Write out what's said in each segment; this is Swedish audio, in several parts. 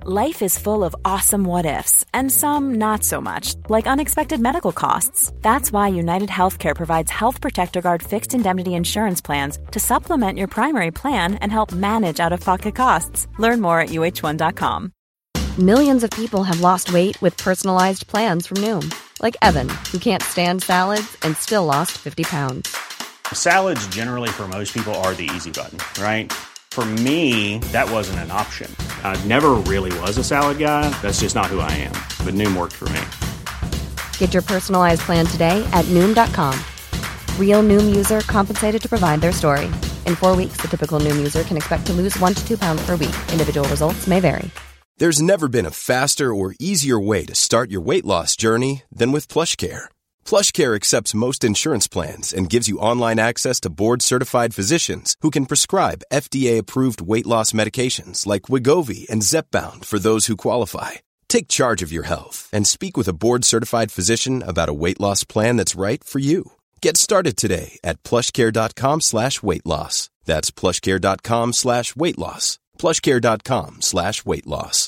Life is full of awesome what-ifs, and some not so much, like unexpected medical costs. That's why United Healthcare provides Health Protector Guard fixed indemnity insurance plans to supplement your primary plan and help manage out-of-pocket costs. Learn more at UH1.com. Millions of people have lost weight with personalized plans from Noom. Like Evan, who can't stand salads and still lost 50 pounds. Salads generally for most people are the easy button, right? For me, that wasn't an option. I never really was a salad guy. That's just not who I am. But Noom worked for me. Get your personalized plan today at Noom.com. Real Noom user compensated to provide their story. In 4 weeks, the typical Noom user can expect to lose 1 to 2 pounds per week. Individual results may vary. There's never been a faster or easier way to start your weight loss journey than with PlushCare. PlushCare accepts most insurance plans and gives you online access to board-certified physicians who can prescribe FDA-approved weight loss medications like Wegovy and Zepbound for those who qualify. Take charge of your health and speak with a board-certified physician about a weight loss plan that's right for you. Get started today at plushcare.com/weightloss. That's plushcare.com/weightloss. plushcare.com/weightloss.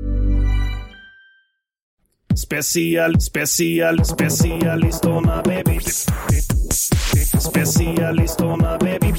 Specialisterna baby. Specialisterna baby.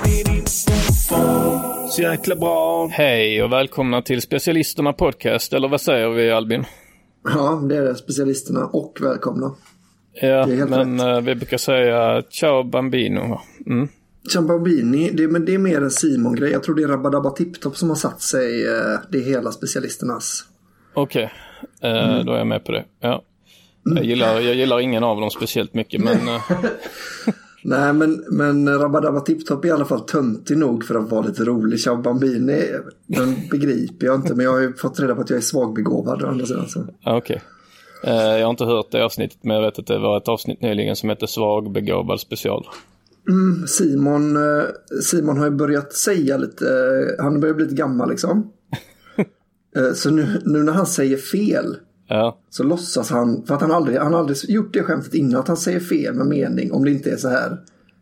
Så jäkla bra. Hej och välkomna till Specialisterna podcast, eller vad säger vi, Albin? Ja, det är det. Specialisterna och välkomna. Ja, men vi brukar säga ciao bambino. Mm. Ciao bambini, det är mer en Simon-grej. Jag tror det är Rabadabba Tiptop som har satt sig. Det är hela specialisternas. Okej. Då är jag med på det. Ja. Jag gillar ingen av dem speciellt mycket, men... Nej, men Rabadabba Tiptop är i alla fall töntig nog för att vara lite rolig. Ciao Bambini, den begriper jag inte, men jag har ju fått reda på att jag är svagbegåvad å andra sidan. Okej. Jag har inte hört det avsnittet, men jag vet att det var ett avsnitt nyligen som heter Svagbegåvad special. Simon har ju börjat säga lite, han börjar bli lite gammal liksom. Så nu när han säger fel, så låtsas han, för att han aldrig gjort det skämtet innan, att han säger fel med mening, om det inte är så här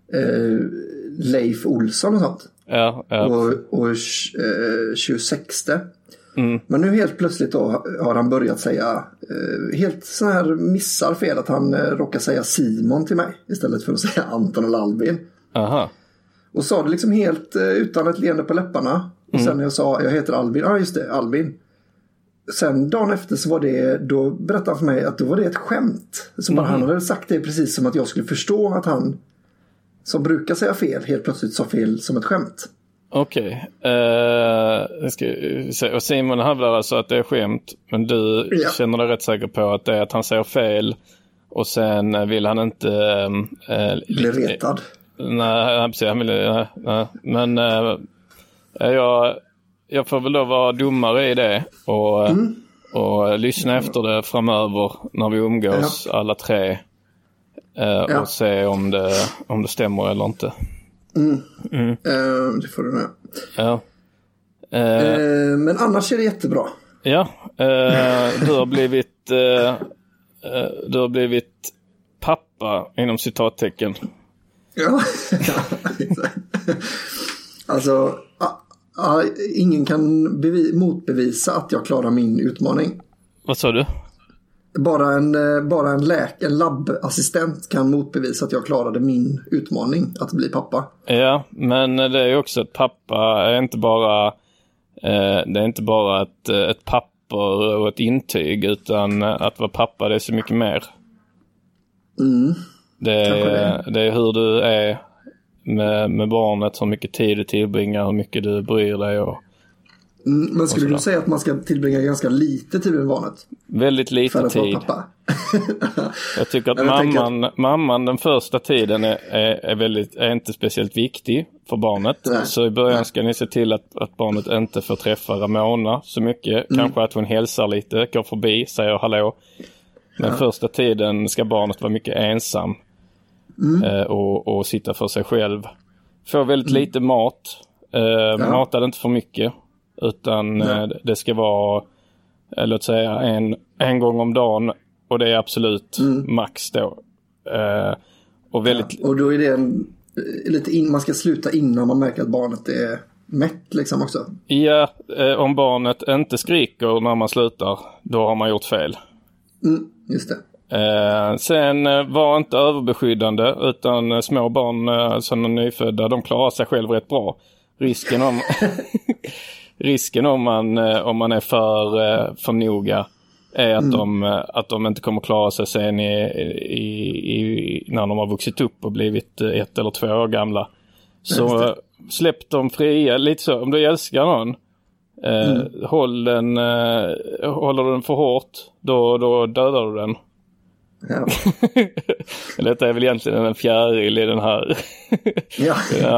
Leif Olsson och sånt. Och 26. Men nu helt plötsligt då har han börjat säga helt så här missar fel, att han råkar säga Simon till mig istället för att säga Anton eller Albin. Aha. Och sa det liksom helt utan ett leende på läpparna. Och sen när jag sa jag heter Albin, just det, Albin. Sen dagen efter så var det, då berättade han för mig att då var det ett skämt. Så bara han hade sagt det precis som att jag skulle förstå att han som brukar säga fel helt plötsligt sa fel som ett skämt. Okej. Och Simon hävdar alltså att det är skämt, men du känner dig rätt säker på att det är att han säger fel och sen vill han inte bli retad. Nej, precis, han vill nej. Men jag får väl då vara domare i det och lyssna efter det framöver när vi umgås alla tre och se om det stämmer eller inte. Det får du med. Ja. Men annars är det jättebra. Ja, du har blivit pappa inom citattecken. Ja, exakt. Alltså ingen kan motbevisa att jag klarar min utmaning. Vad sa du? Bara en labbassistent kan motbevisa att jag klarade min utmaning att bli pappa. Ja, men det är ju också att pappa är inte bara det är inte bara ett papper och ett intyg, utan att vara pappa, det är så mycket mer. Det är hur du är med barnet, hur mycket tid du tillbringar, hur mycket du bryr dig men skulle du säga att man ska tillbringa ganska lite tid med barnet? Väldigt lite tid. Jag tycker att mamman den första tiden är inte speciellt viktig för barnet. Nej. Så i början ska ni se till att barnet inte får träffa Ramona så mycket. Kanske att hon hälsar lite, går förbi, säger hallå. Men första tiden ska barnet vara mycket ensam och sitta för sig själv. Få väldigt lite mat. Mata det inte för mycket. Utan det ska vara, låt säga, en gång om dagen. Och det är absolut max då. Och då är det lite man ska sluta innan man märker att barnet är mätt liksom också. Ja, om barnet inte skriker när man slutar, då har man gjort fel. Just det. Sen var inte överbeskyddande, utan små barn som är nyfödda, de klarar sig själv rätt bra. Risken om man är för noga är att de inte kommer klara sig sen när de har vuxit upp och blivit 1 eller 2 år gamla. Så släpp dem fria, lite så. Om du älskar någon, håller du den för hårt, då dödar du den. Ja. Detta är väl egentligen en fjäril i den här. Ja.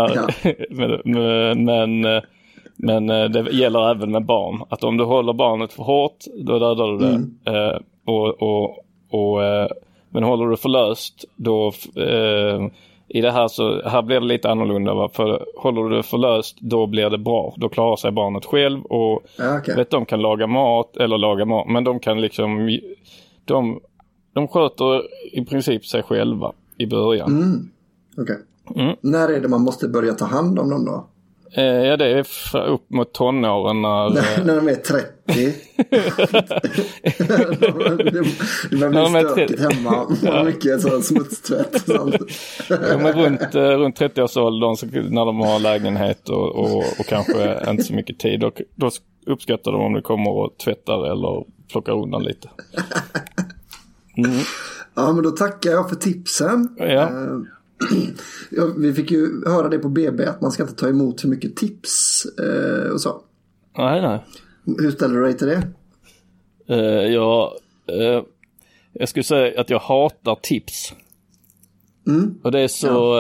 Men det gäller även med barn. Att om du håller barnet för hårt, då dödar du det. Men håller du för löst, då i det här så här blir det lite annorlunda. Va? För håller du det för löst, då blir det bra. Då klarar sig barnet själv och vet, de kan laga mat, men de kan liksom de sköter i princip sig själva i början. Okej. När är det man måste börja ta hand om dem då? Ja, det är upp mot tonåren när de är 30. Det blir stökigt hemma. Mycket så smutstvätt. Runt 30-årsåldern när de har lägenhet och kanske inte så mycket tid. Och då uppskattar de om det kommer och tvättar eller plockar undan lite. Ja, men då tackar jag för tipsen. Ja. Vi fick ju höra det på BB att man ska inte ta emot för mycket tips och så. Nej. Hur ställer du dig till det? Jag skulle säga att jag hatar tips. Och det är så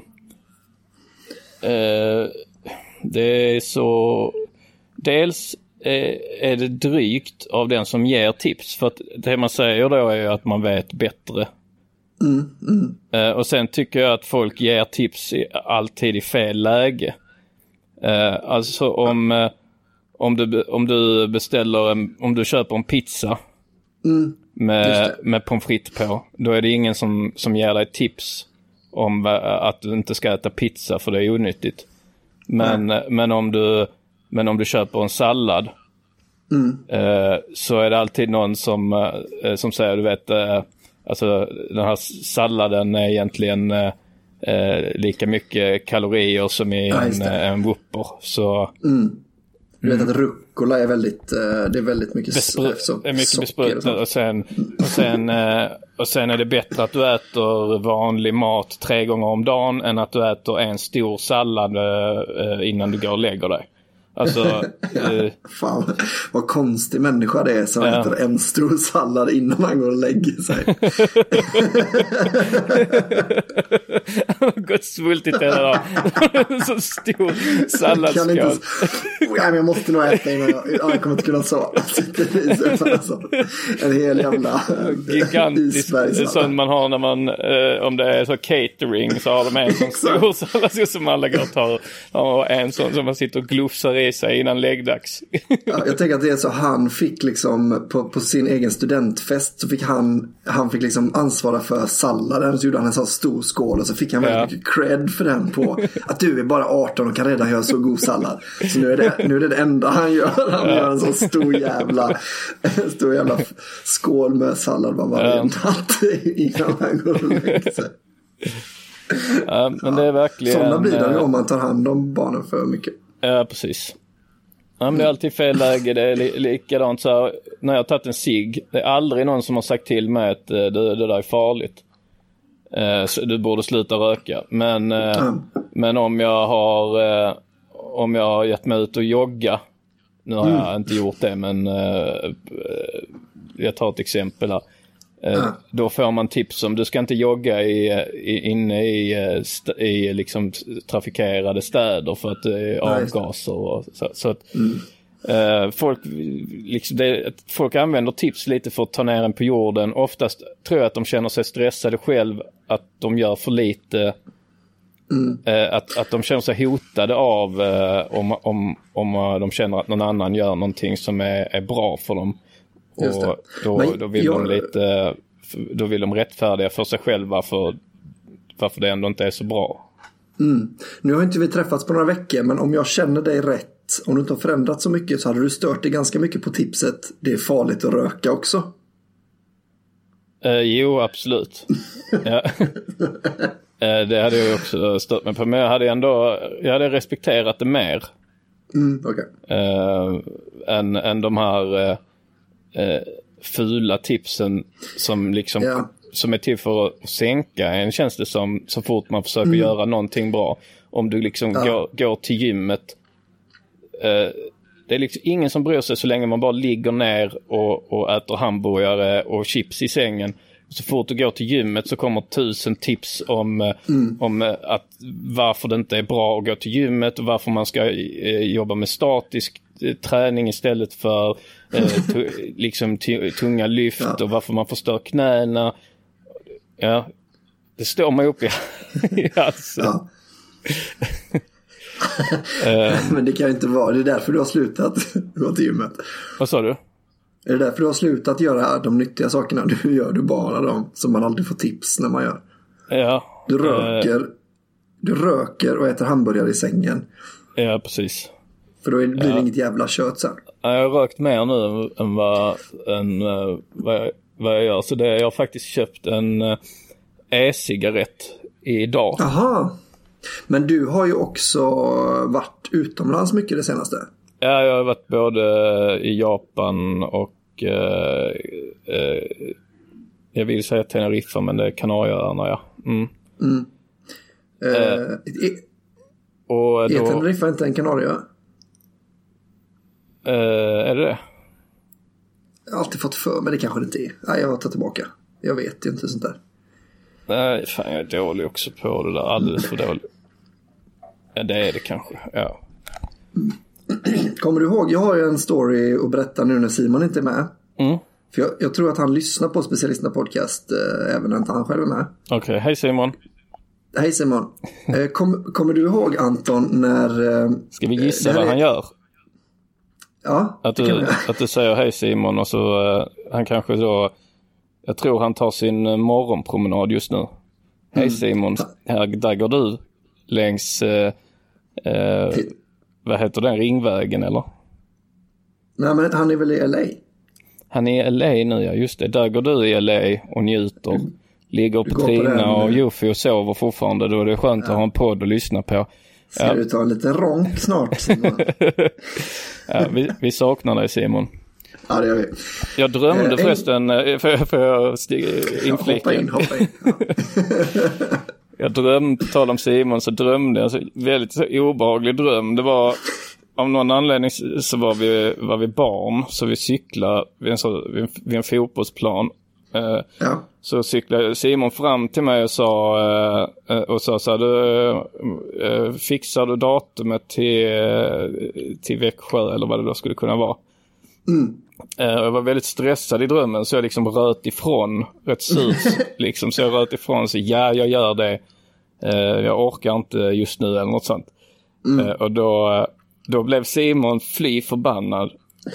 det är så dels är det drygt av den som ger tips, för att det man säger då är att man vet bättre. Och sen tycker jag att folk ger tips alltid i fel läge. Alltså om du beställer om du köper en pizza med pommes frites på, då är det ingen som ger dig tips om att du inte ska äta pizza, för det är onyttigt. Men om du köper en sallad, så är det alltid någon som säger, du vet, alltså den här salladen är egentligen lika mycket kalorier som i en Whopper. Så du vet att rucola är väldigt mycket besprutat, och sen är det bättre att du äter vanlig mat 3 gånger om dagen än att du äter en stor sallad innan du går och lägger dig. Alltså, fan, vad konstig människa det är som äter en stor sallad innan man går och lägger sig. Gått svultigt hela dagen. Så stor salladsskål. Jag måste nog äta innan jag kommer inte kunna så. Alltså, en hel jävla gigantisk sån man har när man om det är så catering, så har de en sån stor sallad som alla går och tar, och en sån som man sitter och glufsar i sig innan läggdags. Ja, jag tänker att det är så han fick liksom på sin egen studentfest, så fick han fick liksom ansvara för salladen, så gjorde han en sån stor skål och så fick han väldigt mycket cred för den, på att du är bara 18 och kan redan göra så god sallad. Så nu är det enda han gör. Han gör en sån stor jävla skål med sallad varje natt innan han går och lägger sig. Men det är verkligen sådana blir det om man tar hand om barnen för mycket. Ja, precis. Men det är alltid fel läge. Det är likadant så här, när jag har tagit en cigg, det är aldrig någon som har sagt till mig att det där är farligt. Så du borde sluta röka. Men om jag har gett mig ut och jogga, nu har jag inte gjort det, men jag tar ett exempel här. Då får man tips om du ska inte jogga inne i liksom trafikerade städer, för att det är avgaser och så att folk använder tips lite för att ta ner en på jorden. Oftast tror jag att de känner sig stressade själv, att de gör för lite, att de känner sig hotade av om de känner att någon annan gör någonting som är bra för dem. Och då vill de rättfärdiga för sig själva varför det ändå inte är så bra. Nu har inte vi träffats på några veckor, men om jag känner dig rätt, om du inte har förändrat så mycket, så hade du stört dig ganska mycket på tipset det är farligt att röka också. Jo, absolut. Ja. Det hade jag också stört mig på, men jag hade respekterat det mer. Okay. Än de här fula tipsen som liksom som är till för att sänka en, känns det som, så fort man försöker göra någonting bra. Om du liksom går till gymmet, det är liksom ingen som bryr sig så länge man bara ligger ner och äter hamburgare och chips i sängen. Så fort du går till gymmet så kommer 1000 tips om att varför det inte är bra att gå till gymmet och varför man ska jobba med statisk träning istället för liksom tunga lyft och varför man förstör knäna. Ja, det står mig upp i halsen. Men det kan ju inte vara. Det är därför du har slutat gå till gymmet. Vad sa du? Är det därför du har slutat göra de nyttiga sakerna? Du gör bara dem som man aldrig får tips när man gör. Ja. Du röker och äter hamburgare i sängen. Ja, precis. För då blir det inget jävla kött sen. Jag har rökt mer nu än vad jag gör. Så jag har faktiskt köpt en e-cigarett idag. Aha. Men du har ju också varit utomlands mycket det senaste. Ja, jag har varit både i Japan och jag vill säga Teneriffa, men det är Kanarieöarna, ja. Och är Teneriffa inte en Kanarieö? Är det? Jag har alltid fått för, men det kanske det inte är. Nej, jag tar tillbaka. Jag vet ju inte sånt där. Nej, fan, jag är dålig också på det där. Alldeles för dålig. Ja, det är det kanske, ja. Kommer du ihåg, jag har ju en story att berätta nu när Simon inte är med. För jag tror att han lyssnar på Specialisterna podcast även när inte han själv är med. Okej, hej Simon. Hej Simon. Kommer du ihåg, Anton, när... Ska vi gissa vad han gör? Ja, att du säger hej Simon och så han kanske då... Jag tror han tar sin morgonpromenad just nu. Hej Simon, där går du längs... vad heter den, Ringvägen eller? Nej, men han är väl i LA? Han är i LA nu, ja, just det. Där går du i LA och njuter. Ligger på Trina och Jofi och sover fortfarande. Då är det skönt att ha en podd att lyssna på. Ska du ta en liten ronk snart, Simon? Ja, vi saknar dig, Simon. Ja, det gör vi. Jag drömde förresten, för jag inflika. Hoppa in. Ja. Jag drömde, på tal om Simon, så drömde jag en väldigt så obehaglig dröm. Det var, av någon anledning så var vi barn, så vi cyklade vid en fotbollsplan. Så cyklade Simon fram till mig och sa så här, du fixar du datumet till Växjö eller vad det då skulle kunna vara. Jag var väldigt stressad i drömmen, så jag liksom röt ifrån rätt surt liksom, så jag röt ifrån, så jag gör det, jag orkar inte just nu eller något sånt. Och då blev Simon fly förbannad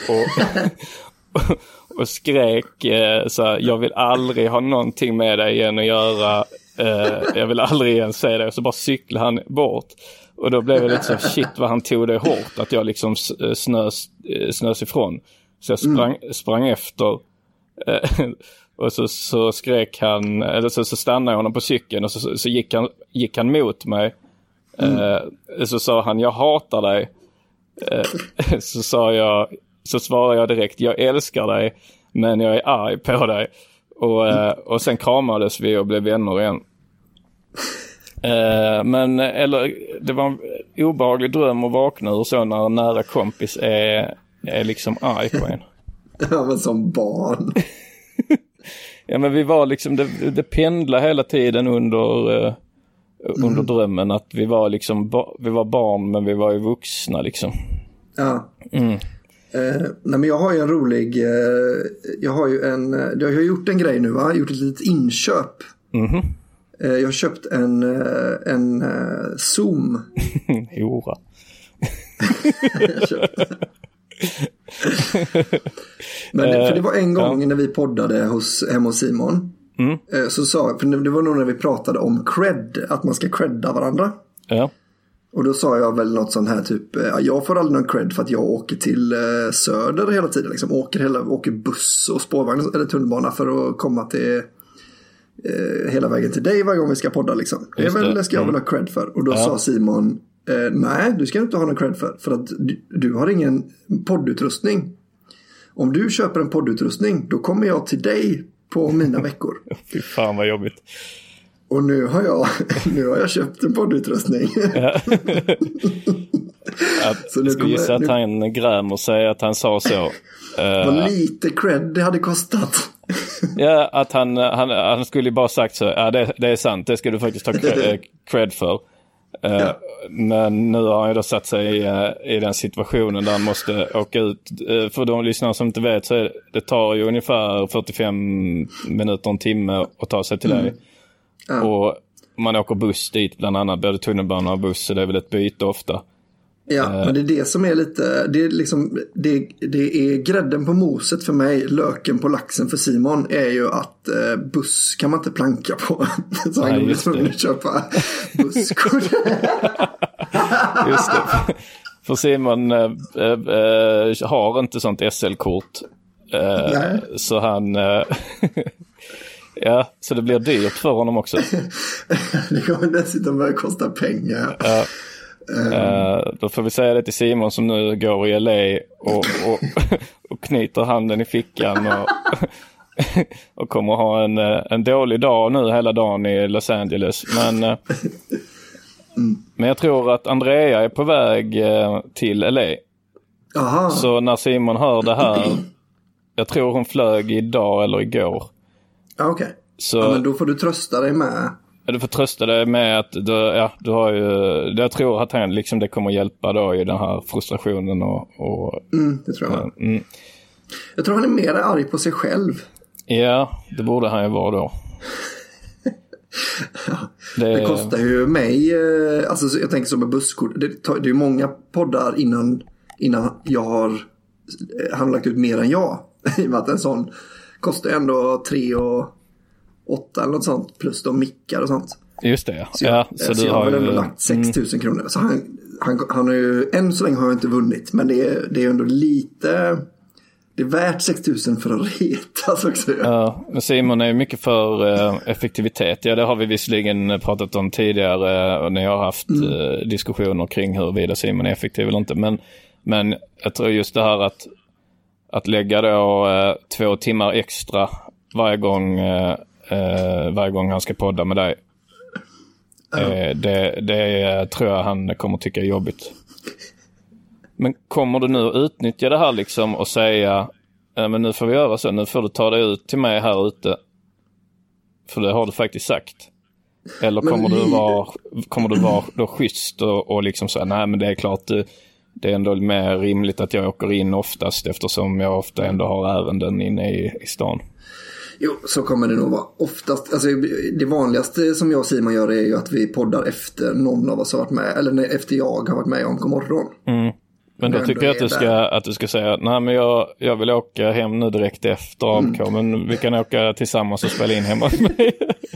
och skrek så här, jag vill aldrig ha någonting med dig igen att göra, jag vill aldrig igen se det. Och så bara cyklade han bort. Och då blev jag lite så, shit vad han tog det hårt, att jag liksom snös ifrån. Så jag sprang efter och så skrek han, eller så stannade jag honom på cykeln och så gick han mot mig. Så sa han, jag hatar dig. Så svarade jag direkt, jag älskar dig, men jag är arg på dig. Och sen kramades vi och blev vänner igen. Men det var en obehaglig dröm att vakna ur, så när en nära kompis är liksom arg på en. Ja, men som barn. Ja, men vi var liksom, det pendlade hela tiden under drömmen, att vi var liksom vi var barn, men vi var ju vuxna liksom. Ja. Nej, men jag har ju en rolig jag har gjort en grej nu, va? Jag har gjort ett litet inköp. Jag har köpt en Zoom. Jora. Men för det var en gång när vi poddade hemma hos Simon. Så sa, för det var nog när vi pratade om cred, att man ska credda varandra. Ja. Och då sa jag väl något sånt här typ, jag får aldrig någon cred för att jag åker till Söder hela tiden. Liksom. Åker buss och spårvagn eller tunnelbana för att komma till hela vägen till dig varje gång vi ska podda. Liksom. Det ska jag väl ha cred för. Och då sa Simon, nej, du ska inte ha någon cred för att du har ingen poddutrustning. Om du köper en poddutrustning, då kommer jag till dig på mina veckor. Fy fan vad jobbigt. Och nu har jag köpt en poddutrustning. Ja. Så nu ska gissa att han grämer sig att han sa så. Vad lite cred det hade kostat. Ja, att han skulle bara sagt så. Ja, det är sant. Det ska du faktiskt ha cred för. Men nu har han ju då satt sig i den situationen där han måste åka ut. För de lyssnare som inte vet så det tar ju ungefär 45 minuter, en timme att ta sig till dig. Och man åker buss dit bland annat, både tunnelbana och buss, så det är väl ett byte ofta. Ja, men det är det som är lite, det är liksom, det är grädden på moset för mig, löken på laxen för Simon är ju att buss kan man inte planka på. Så han går tvungen att köpa busskort. Just det. För Simon har inte sånt SL-kort. Så han... ja, så det blir dyrt för honom också. Det kommer dessutom börja kosta pengar. Ja. Då får vi säga det till Simon som nu går i LA och knyter handen i fickan och kommer ha en dålig dag nu hela dagen i Los Angeles. Men jag tror att Andrea är på väg till LA. Aha. Så när Simon hör det här, jag tror hon flög idag eller igår. Okej. Ja, men då får du trösta dig med. Du får trösta dig med att du har ju, jag tror att han liksom det kommer hjälpa då i den här frustrationen och det tror jag. Jag tror han är mer arg på sig själg. Ja, det borde han ju vara då. Det kostar ju mig, alltså jag tänker som med busskort, det är ju många poddar innan jag har lagt ut mer än jag. I och med att en sån kostar ändå 3 och 8 eller något sånt, plus de mickar och sånt. Just det, så du har väl ändå lagt 6 000 kronor. Så han har ju, än så länge har jag inte vunnit, men det är ändå lite, det är värt 6 000 för att retas också. Ja, men Simon är mycket för effektivitet. Ja, det har vi visserligen pratat om tidigare när jag har haft diskussioner kring huruvida Simon är effektiv eller inte. Men jag tror just det här att lägga då 2 timmar extra varje gång han ska podda med dig. Det tror jag han kommer tycka är jobbigt. Men kommer du nu utnyttja det här liksom och säga men nu får vi göra så, nu får du ta dig ut till mig här ute. För det har du faktiskt sagt. Eller kommer du vara då schysst och liksom säga nej men det är klart det är ändå mer rimligt att jag åker in oftast eftersom jag ofta ändå har ärenden inne i stan. Jo, så kommer det nog vara. Oftast, alltså det vanligaste som jag och Simon gör är ju att vi poddar efter någon av oss har varit med, eller efter jag har varit med om God morgon. Men då tycker jag att du ska säga nej men jag vill åka hem nu direkt efter AMK, men vi kan åka tillsammans och spela in hemma hos mig.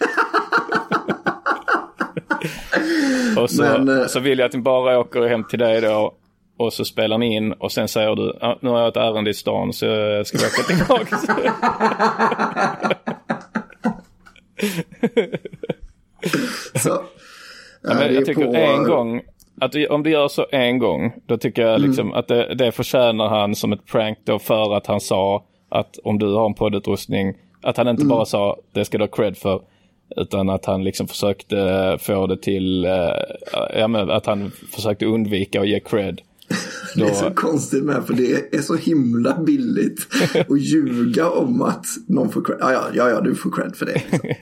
Och så vill jag att ni bara åker hem till dig då. Och så spelar ni in och sen säger du nu har jag ett ärende i stan så ska vi åka tillbaka. Så, men jag tycker en gång att om du gör så en gång, då tycker jag liksom att det förtjänar han som ett prank då, för att han sa att om du har en poddutrustning, att han inte bara sa det ska du ha cred för, utan att han liksom försökte få det till att han försökte undvika att ge cred. Det är så konstigt med, för det är så himla billigt att ljuga om att någon får cred. Ja, du får cred för det.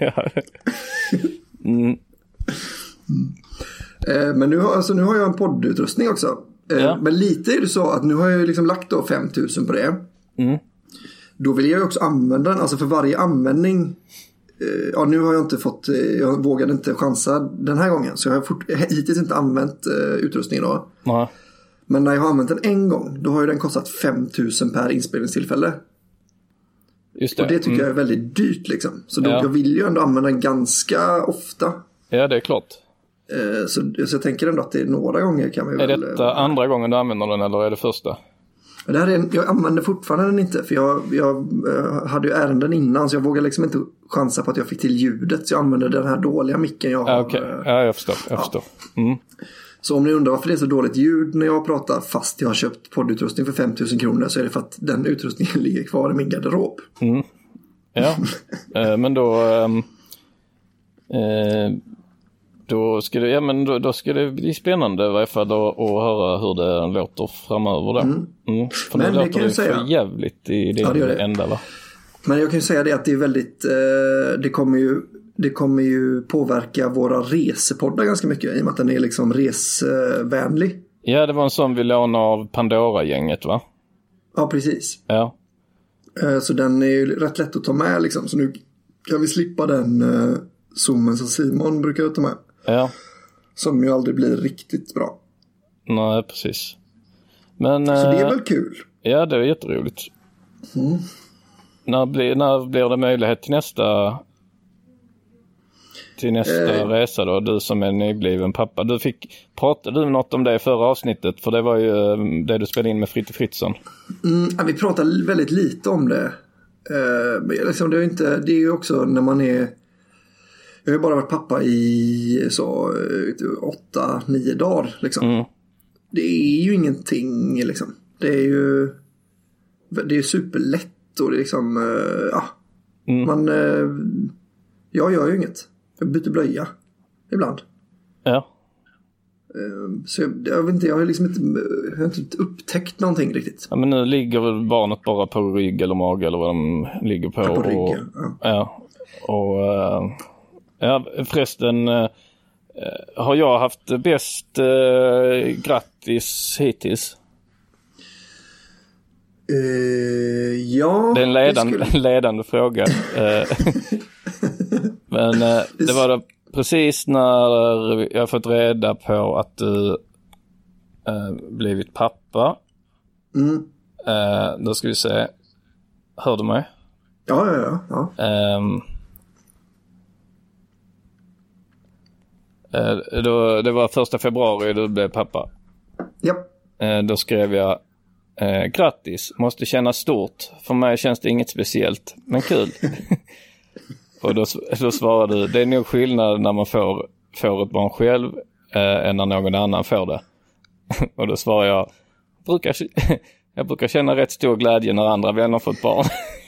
Men nu har jag en poddutrustning också. Men lite är det så att nu har jag liksom lagt då 5 000 på det. Då vill jag också använda den, alltså för varje användning. Nu har jag inte fått, jag vågade inte chansa den här gången, så jag har hittills inte använt utrustningen då. Nej. Men när jag har använt den en gång, då har ju den kostat 5 000 per inspelningstillfälle. Just det. Och det tycker jag är väldigt dyrt liksom. Så då jag vill ju ändå använda den ganska ofta. Ja, det är klart. Så jag tänker ändå att det är några gånger kan vi väl... Är detta andra gången du använder den eller är det första? Det här jag använder fortfarande den inte. För jag hade ju ärenden innan. Så jag vågar liksom inte chansa på att jag fick till ljudet. Så jag använder den här dåliga micken jag har. Okej. Ja, jag förstår. Mm. Så om ni undrar varför det är så dåligt ljud när jag pratar fast jag har köpt poddutrustning för 5 000 kronor. Så är det för att den utrustningen ligger kvar i min garderob. Mm. Ja, men då ska det bli spännande i varje fall att höra hur det låter framöver då. För men det låter kan det säga, för jävligt i det enda va? Men jag kan ju säga det att det är väldigt det kommer ju påverka våra resepoddar ganska mycket i och med att den är liksom resvänlig. Ja, det var en sån vi lånade av Pandora-gänget va? Ja, precis. Ja. Så den är ju rätt lätt att ta med liksom. Så nu kan vi slippa den zoomen som Simon brukar ta med. Ja. Som ju aldrig blir riktigt bra. Nej, precis. Men, så det är väl kul? Ja, det är jätteroligt. När blir det möjlighet till nästa resa då? Du som är nybliven pappa. Pratade du något om det i förra avsnittet? För det var ju det du spelade in med Fritte Fritzson. Vi pratade väldigt lite om det. Liksom det är ju också när man är... Jag har bara varit pappa i 8-9 dagar liksom. Det är ju ingenting liksom. Det är ju superlätt och det är liksom jag gör ju inget. Jag byter blöja ibland. Ja. Så jag vet inte, jag har inte upptäckt någonting riktigt. Ja, men nu ligger väl barnet bara på rygg eller mage eller vad de ligger på. På rygg, ja. Förresten har jag haft bäst grattis hittills? Ja. Det är en ledande fråga. Men det var då precis när jag fått reda på att du blivit pappa. Då ska vi se. Hör du mig? Ja. Det var 1 februari du blev pappa. Japp. Då skrev jag grattis, måste kännas stort. För mig känns det inget speciellt, men kul. Och då svarade du, det är nog skillnad när man får ett barn själv än när någon annan får det. Och då svarade jag brukar känna rätt stor glädje när andra vänner får ett barn.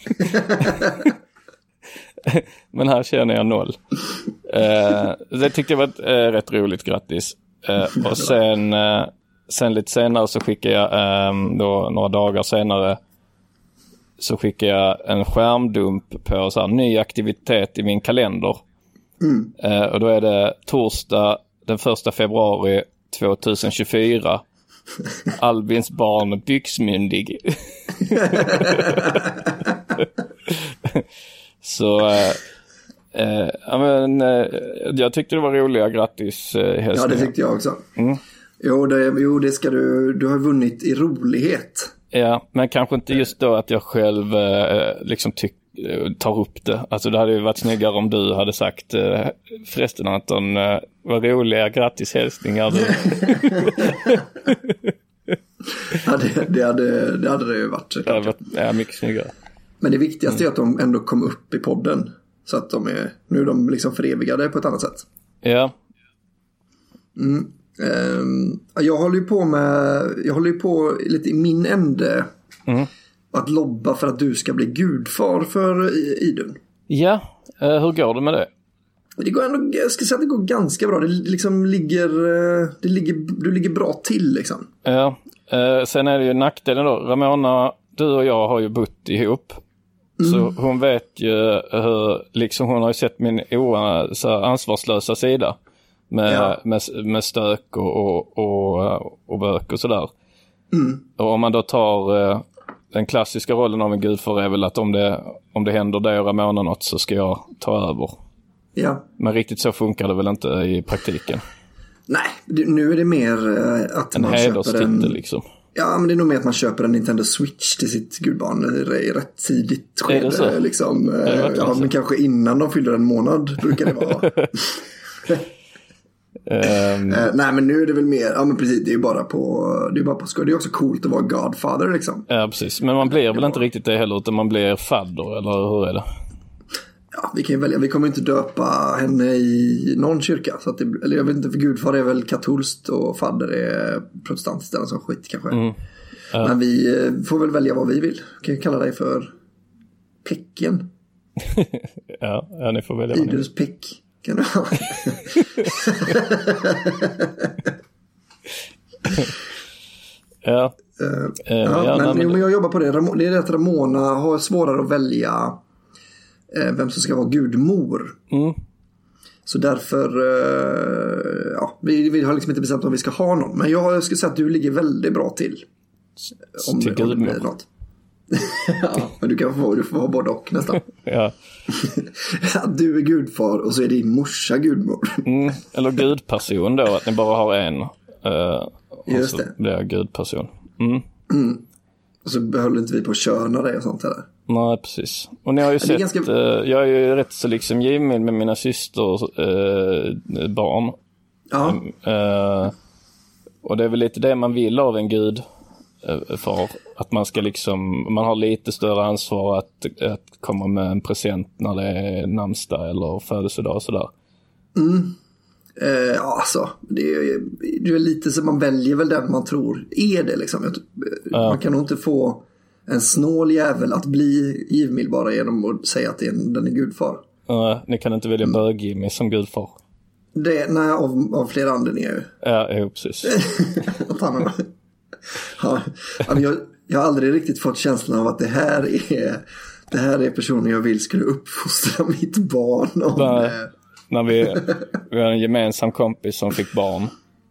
Men här känner jag 0. Det tyckte jag var ett rätt roligt grattis. Och sen lite senare så skickade jag då några dagar senare så skickade jag en skärmdump på så här, ny aktivitet i min kalender. Och då är det torsdag den 1 februari 2024. Albins barn byxmyndig. Så jag tyckte det var roliga grattis hälsningar. Ja, det tyckte jag också. Jo, det ska du har vunnit i rolighet. Ja, men kanske inte just då att jag själv liksom tar upp det. Alltså det hade ju varit snyggare om du hade sagt förresten Anton, vad roliga grattis hälsningar du. Ja, det hade det ju varit. Det hade varit mycket snyggare. Men det viktigaste är att de ändå kom upp i podden. Så att nu är de liksom förevigade på ett annat sätt. Ja. Jag håller ju på lite i min ände att lobba för att du ska bli gudfar för Idun. Ja, hur går det med det? Det går ändå, jag ska säga att det går ganska bra. Det liksom du ligger bra till liksom. Ja, sen är det ju nackdelen då. Ramona, du och jag har ju bott ihop. Så hon vet ju hur, liksom hon har ju sett min ansvarslösa sida. Med stök och bök och sådär. Och om man då tar den klassiska rollen av en gudfar är väl att om det händer det och Ramona något så ska jag ta över. Ja. Men riktigt så funkar det väl inte i praktiken. Nej, nu är det mer att en man köper en liksom. Ja, men det är nog mer att man köper en Nintendo Switch till sitt gudbarn i rätt tidigt skede liksom. Men kanske innan de fyller en månad brukar det vara. Nej, men nu är det väl mer, ja men precis, det är ju bara på skoj. Det är också coolt att vara godfather liksom. Ja, precis. Men man blir väl inte riktigt det heller, utan man blir fadder, eller hur är det? Ja, vi kan ju välja. Vi kommer inte döpa henne i någon kyrka. Så att eller jag vet inte, för gudfar är väl katolskt och fadder är protestantiskt eller så skit kanske. Men vi får väl välja vad vi vill. Vi kan ju kalla dig för Pecken. ja, ni får välja. Idus Peck. Kan du ha? Men jag jobbar på det. Det är att Ramona har svårare att välja vem som ska vara gudmor. Så därför vi har liksom inte bestämt om vi ska ha någon. Men jag skulle säga att du ligger väldigt bra till. Om det blir något. Ja, men du får ha både och nästan. Ja. Du är gudfar och så är din morsa gudmor. Eller gudperson då, att ni bara har en. Just så det. Blir jag gudperson. Och så behöver inte vi på köna dig och sånt där. Nej, precis. Och ni har ju sett, jag är ju rätt så liksom givmild med mina systers barn. Ja. Och det är väl lite det man vill av en gud för att man ska liksom, man har lite större ansvar att komma med en present när det är namnsdag eller födelsedag och sådär. Alltså det är lite så man väljer väl den man tror är det liksom. Man kan nog inte få en snål jävel att bli givmild bara genom att säga att den är gudfar. Ni kan inte välja bög-Jimmy som gudfar. Nej, av flera anledningar ju. Ja, precis. Jag har aldrig riktigt fått känslan av att det här är personen jag vill skulle uppfostra mitt barn. När vi har en gemensam kompis som fick barn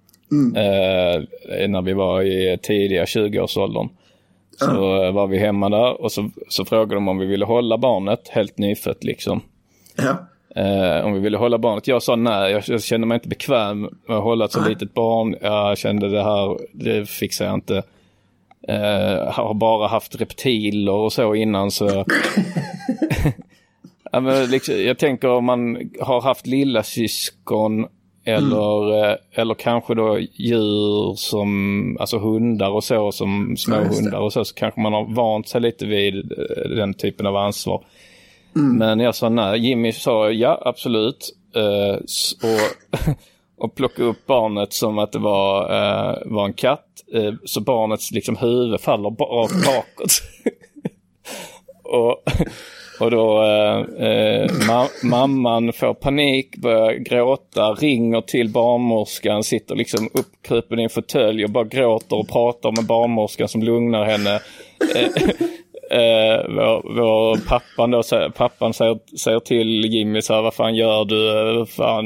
när vi var i tidiga 20-årsåldern. Så var vi hemma där och så frågade de om vi ville hålla barnet helt nyfött liksom. Om vi ville hålla barnet. Jag sa nej, jag kände mig inte bekväm med att hålla ett så litet barn. Jag kände det fixar jag inte. Har bara haft reptiler och så innan så ja, men liksom, jag tänker om man har haft lilla syskon eller kanske då djur som alltså hundar och så som små hundar och så kanske man har vant sig lite vid den typen av ansvar. Men jag sa nej. Jimmy sa ja, absolut. Och plocka upp barnet som att det var en katt. Så barnets liksom huvud faller bakåt. Och då mamman får panik, börjar gråta, ringer till barnmorskan, sitter liksom uppkrupen i en fåtölj och bara gråter och pratar med barnmorskan som lugnar henne. Pappan säger till Jimmy så här, vad fan gör du?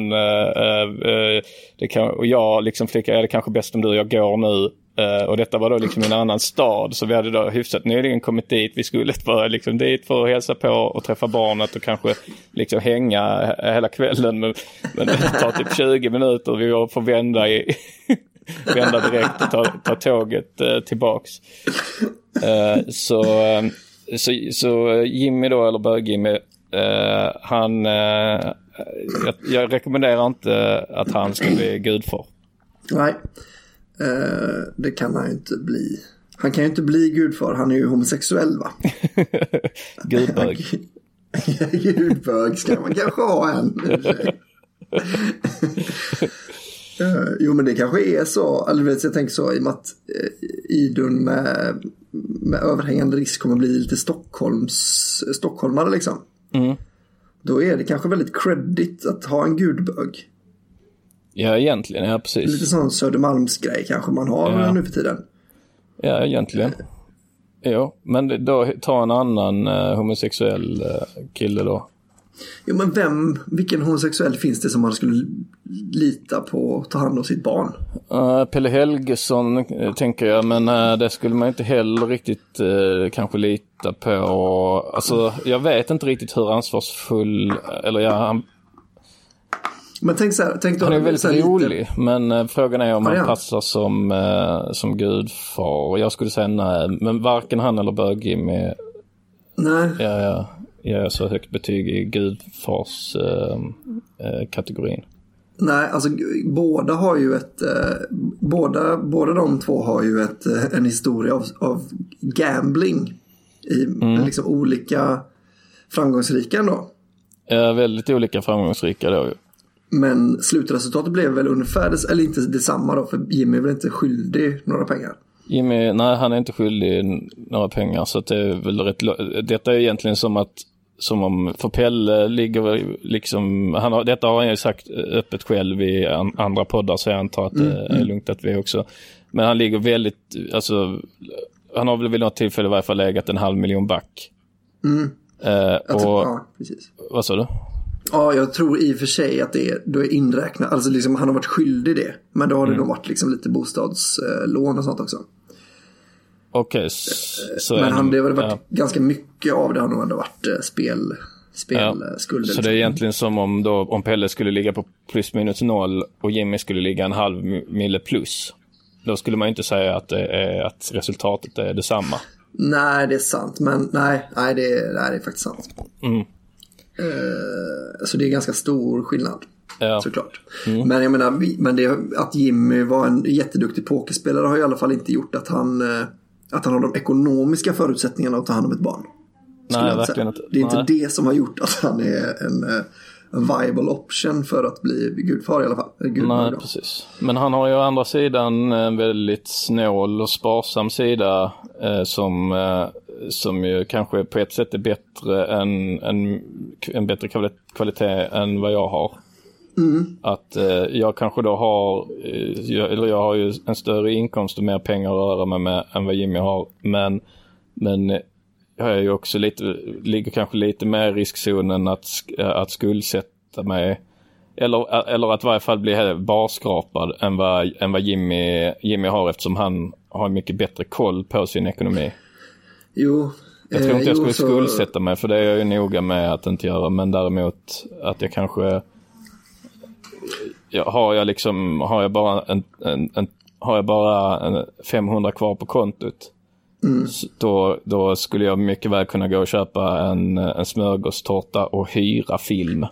Och jag liksom flickar, är det kanske bäst om jag går nu? Och detta var då liksom en annan stad, så vi hade då hyfsat nyligen kommit dit. Vi skulle bara liksom dit för att hälsa på och träffa barnet och kanske liksom hänga hela kvällen, men det tar typ 20 minuter. Vi var får vända direkt och ta tåget tillbaks. Så Jimmy då, eller bög-Jimmy, jag rekommenderar inte att han ska bli gudfar. Nej. Det kan han ju inte bli. Han kan ju inte bli gudfar. Han är ju homosexuell, va? Gudbög. Gudbög ska man kanske ha en. Jo, men det kanske är så. Eller jag tänker så i och med att Idun med överhängande risk kommer bli lite stockholmare liksom. Då är det kanske väldigt credit att ha en gudbög. Ja, egentligen, ja, precis. Lite sån Södermalmsgrej kanske man har nu för tiden. Ja, egentligen. Jo, men då ta en annan homosexuell kille då. Jo, men vilken homosexuell finns det som man skulle lita på att ta hand om sitt barn? Pelle Helgesson tänker jag, men det skulle man inte heller riktigt kanske lita på. Alltså, jag vet inte riktigt hur ansvarsfull, eller han... Men tänk så här, han är väldigt rolig, men frågan är om han passar som gudfar. Jag skulle säga nej, men varken han eller bög-Jimmy. Nej. Jag är så högt betyg i gudfars kategorin. Nej, alltså båda har ju båda de två har ju en historia av gambling i liksom olika framgångsrika ändå. Ja, väldigt olika framgångsrika då ju. Men slutresultatet blev väl ungefär, eller inte detsamma då, för Jimmy är väl inte skyldig några pengar. Jimmy, nej, han är inte skyldig några pengar, så att det är väl rätt. Detta är egentligen som om för Pelle ligger liksom, detta har han ju sagt öppet själv i andra poddar, så jag antar att det är lugnt att vi också. Men han ligger väldigt, alltså han har väl vid något tillfälle i varje fall legat 500 000 back. Ja, precis. Vad sa du? Ja, jag tror i och för sig att då är inräknat, alltså liksom han har varit skyldig det, men då har det nog varit liksom lite bostadslån och sånt också. Okej, så men det har varit ganska mycket av det, har nog ändå varit spelskulder. Så det är egentligen som om Pelle skulle ligga på plus minus 0 och Jimmy skulle ligga 500 000 plus. Då skulle man inte säga att resultatet är detsamma. Nej, det är sant, men nej, det är faktiskt sant. Så det är ganska stor skillnad, såklart. Men jag menar, att Jimmy var en jätteduktig pokerspelare har i alla fall inte gjort att han har de ekonomiska förutsättningarna att ta hand om ett barn. Nej, verkligen inte. Det är inte det som har gjort att han är en viable option för att bli gudfar i alla fall. Nej, precis. Men han har ju å andra sidan en väldigt snål och sparsam sida som ju kanske på ett sätt är bättre en bättre kvalitet än vad jag har. Att jag kanske då jag har ju en större inkomst och mer pengar att röra mig med än vad Jimmy har, men jag är ju också ligger kanske lite mer i riskzonen att skuldsätta mig eller att i varje fall bli barskrapad än vad Jimmy har, eftersom han har mycket bättre koll på sin ekonomi. Jo. Jag tror inte jag skulle skuldsätta mig, för det är jag ju noga med att inte göra, men däremot att jag kanske har jag bara 500 kvar på kontot, då skulle jag mycket väl kunna gå och köpa en smörgåstårta och hyra film.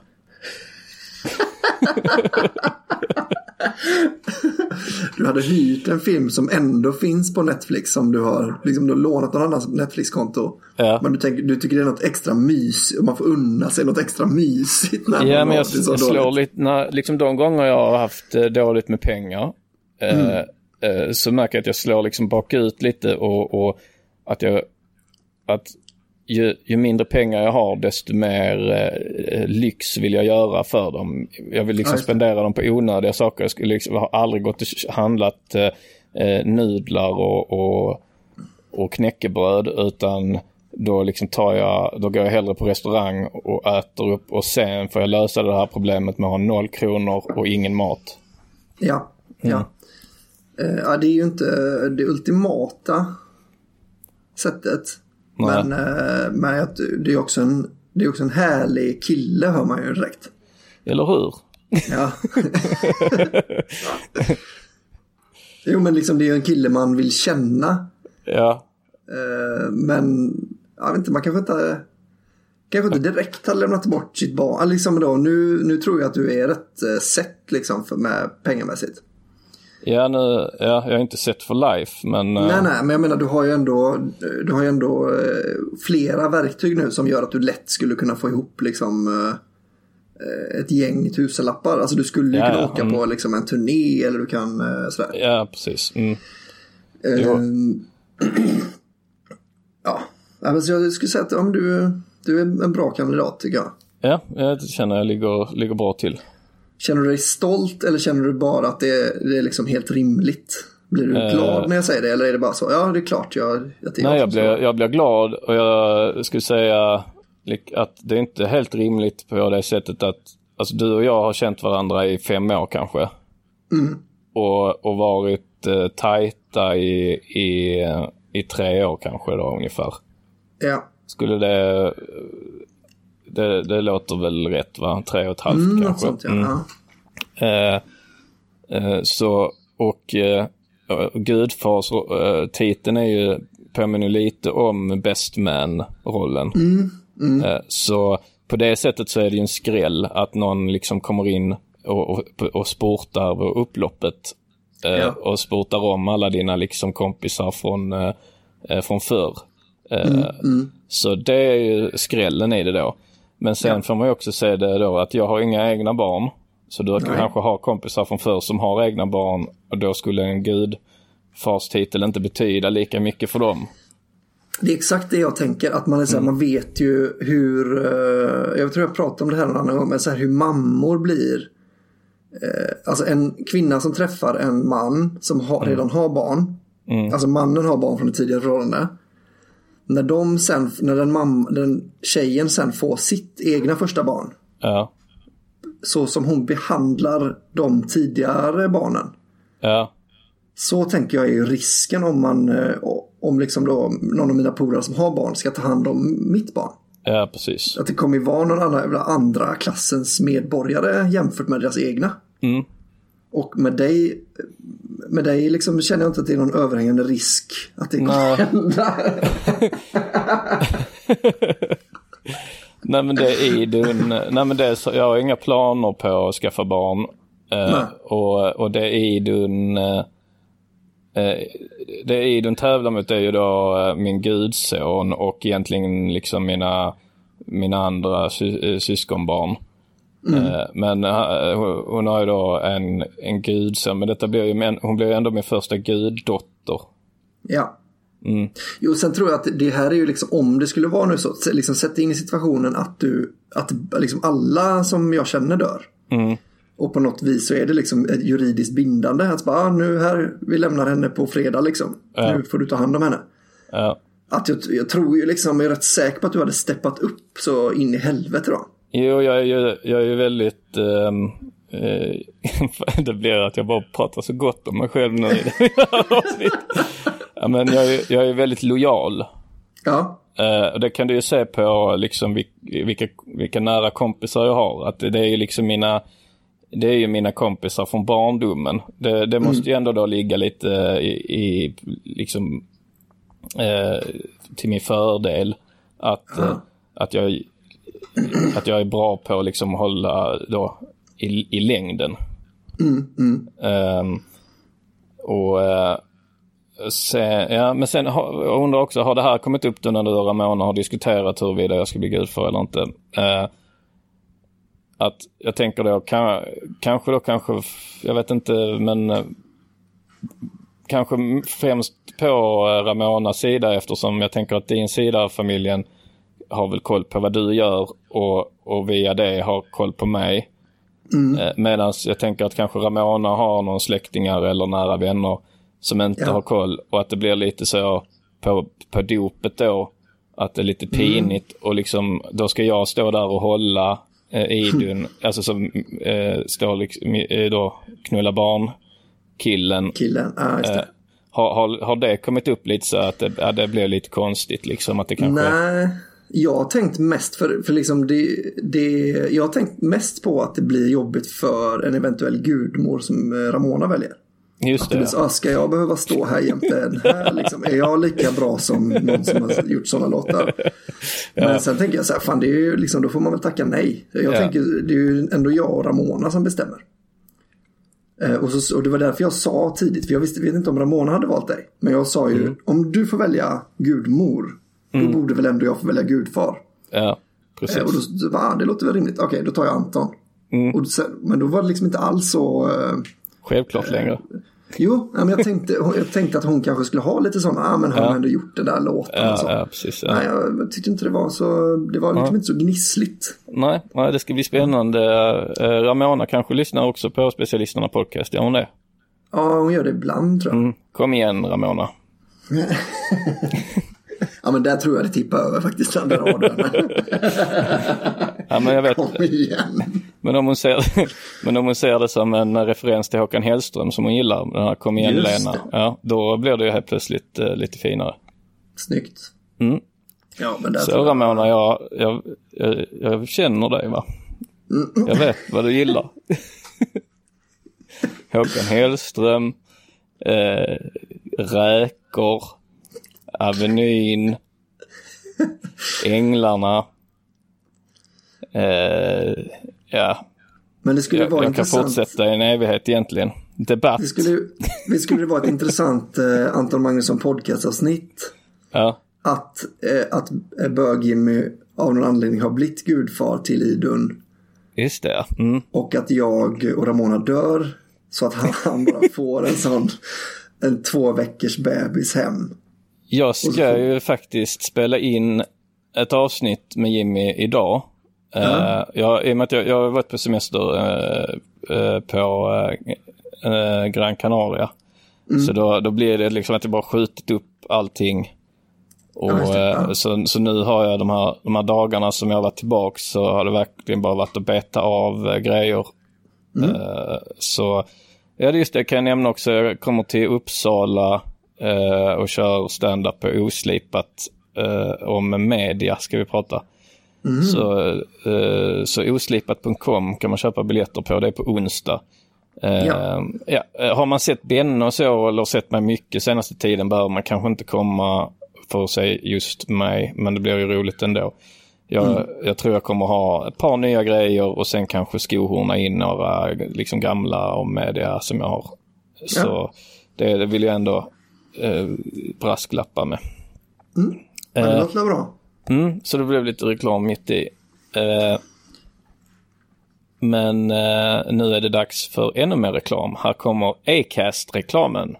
Du hade hyrt en film som ändå finns på Netflix, som du har lånat någon annans Netflix-konto. Ja. Men du tycker det är något extra mysigt, och man får unna sig något extra mysigt. Ja, men jag slår lite, liksom de gånger jag har haft dåligt med pengar, så märker jag att jag slår liksom bakut lite, och att ju mindre pengar jag har, desto mer lyx vill jag göra för dem. Jag vill liksom spendera dem på onödiga saker. Jag skulle liksom ha aldrig gått och handlat nudlar och knäckebröd, utan då liksom går jag hellre på restaurang och äter upp, och sen får jag lösa det här problemet med att ha 0 kronor och ingen mat. Ja. Det är ju inte det ultimata sättet. Men det är också en härlig kille, hör man ju direkt. Eller hur? Ja. Jo, men liksom det är ju en kille man vill känna. Ja. Men jag vet inte, man kanske inte direkt har lämnat bort sitt barn. Liksom då, nu tror jag att du är rätt sett liksom med pengamässigt. Ja, jag har inte sett för life, men... Nej, men jag menar, du har ju ändå flera verktyg nu som gör att du lätt skulle kunna få ihop liksom ett gäng tusenlappar. Alltså du skulle ju kunna åka på liksom en turné, eller du kan sådär. Ja, precis. Ja, alltså jag skulle säga att om du är en bra kandidat, tycker jag. Ja, jag känner jag ligger bra till. Känner du dig stolt, eller känner du bara att det är liksom helt rimligt? Blir du glad när jag säger det, eller är det bara så? Ja, det är klart. Jag blir glad, och jag skulle säga att det är inte helt rimligt på det sättet att, alltså, du och jag har känt varandra i 5 år kanske. Och varit tajta i 3 år kanske då, ungefär. Ja. Skulle det låter väl rätt, va? 3,5 kanske. Sånt, ja. Så, och Gudfars titeln är ju, påminner lite om Best Man-rollen. Så på det sättet så är det ju en skräll att någon liksom kommer in och sportar och upploppet och sportar om alla dina liksom kompisar från förr. Så det är ju skrällen i det då. Men sen får man ju också se det då att jag har inga egna barn. Så du kanske har kompisar från förr som har egna barn, och då skulle en gudfars titel inte betyda lika mycket för dem. Det är exakt det jag tänker, att man är så här, man vet ju hur, jag tror jag pratade om det här någon annan gång, men så här, hur mammor blir, alltså en kvinna som träffar en man som redan har barn, alltså mannen har barn från ett tidigare förhållande, när den tjejen sen får sitt egna första barn, så som hon behandlar de tidigare barnen, så tänker jag är ju risken om liksom då någon av mina polare som har barn ska ta hand om mitt barn. Ja, precis. Att det kommer ju vara någon andra klassens medborgare jämfört med deras egna. Och med dig liksom känner jag inte att det är någon överhängande risk att det kommer hända. Nej, men det är Idun. Nej, men det är så, jag har inga planer på att skaffa barn. Och det är Idun. Det Idun tävlar mot är ju då min gudson och egentligen liksom mina andra syskonbarn. Men hon har ju då en gudson, men detta blir ju hon blir ju ändå min första guddotter. Ja. Jo, sen tror jag att det här är ju liksom, om det skulle vara nu så liksom, sätt in i situationen att liksom alla som jag känner dör. Och på något vis så är det liksom ett juridiskt bindande att bara, nu här, vi lämnar henne på fredag liksom. Nu får du ta hand om henne. Att jag tror ju liksom, jag är rätt säker på att du hade steppat upp så in i helvete då. Jo, jag är ju väldigt det blir att jag bara pratar så gott om mig själv nu i det. Ja, men jag är väldigt lojal. Ja. Och det kan du ju se på liksom vilka nära kompisar jag har, att det är ju liksom mina kompisar från barndomen. Det måste ju ändå då ligga lite i liksom till min fördel att jag är bra på att liksom hålla då i längden. Men sen jag undrar också, har det här kommit upp då när du och Ramona har diskuterat huruvida jag ska bli gudfar eller inte? Att jag tänker då kanske jag vet inte, men kanske främst på Ramonas sida, eftersom jag tänker att din sida av familjen har väl koll på vad du gör och via det har koll på mig. Medan jag tänker att kanske Ramona har någon släktingar eller nära vänner som inte har koll, och att det blir lite så på dopet då, att det är lite pinigt och liksom då ska jag stå där och hålla Idun, alltså som står liksom, då knulla barn killen, just det. Har det kommit upp lite så att det blir lite konstigt liksom, att det kanske... Nej, jag har tänkt mest för liksom jag har tänkt mest på att det blir jobbigt för en eventuell gudmor som Ramona väljer. Just det. Så, ska jag behöva stå här jämte den här liksom, är jag lika bra som någon som har gjort sådana låtar? Men sen tänker jag så här, fan, det är ju liksom, då får man väl tacka nej. Jag tänker, det är ju ändå jag och Ramona som bestämmer. Och det var därför jag sa tidigt, för jag vet inte om Ramona hade valt dig, men jag sa ju, om du får välja gudmor, då borde väl ändå jag få välja gudfar. Ja, precis. Och då det låter väl rimligt. Okej, då tar jag Anton. Men då var det liksom inte alls så självklart längre. Jo, men jag tänkte att hon kanske skulle ha lite sådana, men han har ändå gjort det där låten och så. Ja, precis. Ja. Nej, jag tyckte inte det var liksom inte så gnissligt. Nej, det ska bli spännande. Ramona kanske lyssnar också på Specialisterna podcast, gör hon det? Ja, hon gör det ibland, tror jag. Kom igen, Ramona. Ja, men där tror jag det tippar över faktiskt, andra raderna. Ja, men jag vet. Kom igen. Men om hon ser det som en referens till Håkan Hellström som hon gillar, den här Kom igen Lena, ja, då blir det ju helt plötsligt lite finare. Snyggt. Ja, men där så Ramona, jag känner dig, va? Jag vet vad du gillar. Håkan Hellström, räkor, Avenyn, Änglarna. Ja. Men det skulle vara jag intressant. kan fortsätta i en evighet egentligen. Debatt. Det skulle vara ett intressant Anton Magnusson podcastavsnitt. Ja. Att Bög-Jimmy av någon anledning har blivit gudfar till Idun. Just det. Mm. Och att jag och Ramona dör. Så att han bara får en 2 veckors bebis hem. Jag ska ju faktiskt spela in ett avsnitt med Jimmy idag. I och med att jag har varit på semester på Gran Canaria. Så då blir det liksom att jag bara skjutit upp allting. Och så nu har jag de här dagarna som jag har varit tillbaka, så har det verkligen bara varit att beta av grejer. Så ja, just det kan jag nämna också. Jag kommer till Uppsala och kör stand-up på Oslipat om media ska vi prata. Så oslipat.com kan man köpa biljetter på. Det är på onsdag. Har man sett Ben och så, eller sett mig mycket senaste tiden, behöver man kanske inte komma för att se just mig, men det blir ju roligt ändå. Jag tror jag kommer ha ett par nya grejer och sen kanske skohorna in några liksom gamla om media som jag har. Så det vill jag ändå brasklappa med. Det låter bra. Så det blev lite reklam mitt i. Men nu är det dags för ännu mer reklam. Här kommer Acast-reklamen.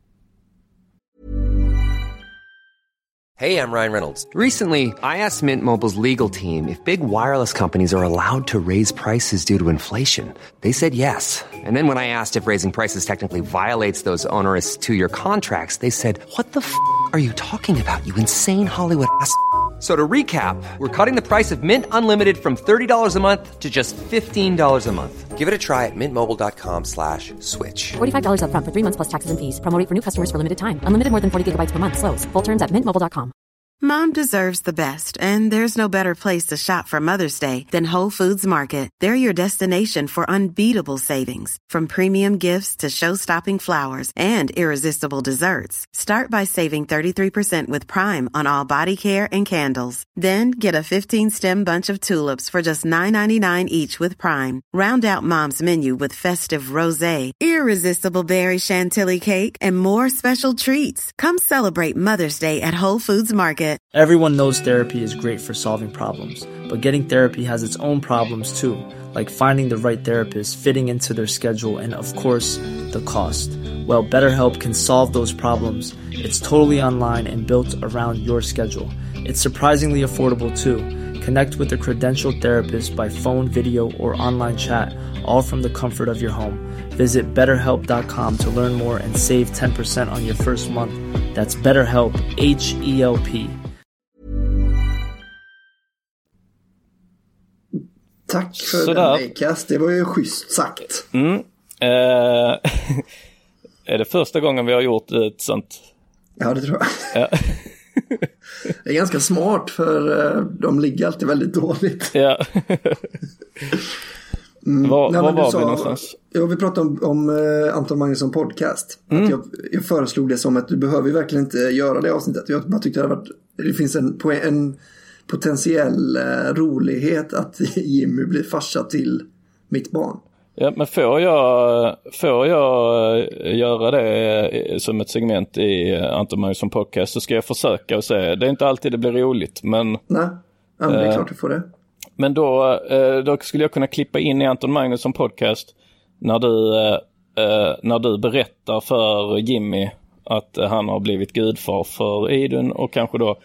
Hey, I'm Ryan Reynolds. Recently, I asked Mint Mobile's legal team if big wireless companies are allowed to raise prices due to inflation. They said yes. And then when I asked if raising prices technically violates those onerous 2-year contracts, they said, "What the f*** are you talking about, you insane Hollywood ass?" So to recap, we're cutting the price of Mint Unlimited from $30 a month to just $15 a month. Give it a try at mintmobile.com/switch. $45 up front for 3 months plus taxes and fees. Promo rate for new customers for limited time. Unlimited more than 40 gigabytes per month slows. Full terms at mintmobile.com. Mom deserves the best, and there's no better place to shop for Mother's Day than Whole Foods Market. They're your destination for unbeatable savings, from premium gifts to show-stopping flowers and irresistible desserts. Start by saving 33% with Prime on all body care and candles. Then get a 15-stem bunch of tulips for just $9.99 each with Prime. Round out Mom's menu with festive rosé, irresistible berry chantilly cake, and more special treats. Come celebrate Mother's Day at Whole Foods Market. Everyone knows therapy is great for solving problems, but getting therapy has its own problems too, like finding the right therapist, fitting into their schedule, and of course, the cost. Well, BetterHelp can solve those problems. It's totally online and built around your schedule. It's surprisingly affordable too. Connect with a credentialed therapist by phone, video, or online chat, all from the comfort of your home. Visit BetterHelp.com to learn more and save 10% on your first month. That's BetterHelp, H-E-L-P. Tack för den, Acast. Det var ju schysst sagt. Är det första gången vi har gjort ett sånt? Ja, det tror jag. Det är ganska smart, för de ligger alltid väldigt dåligt. Ja. Var var vi någonstans? Ja, vi pratade om Anton Magnusson podcast. Att jag föreslog det som att du behöver verkligen inte göra det avsnittet. Jag bara tyckte det finns en potentiell rolighet att Jimmy blir farsa till mitt barn. Ja, men får jag göra det som ett segment i Anton Magnusson podcast, så ska jag försöka och säga. Det är inte alltid det blir roligt, men... Nej, men det är klart du får det. Men då skulle jag kunna klippa in i Anton Magnusson podcast när du berättar för Jimmy att han har blivit gudfar för Idun, och kanske då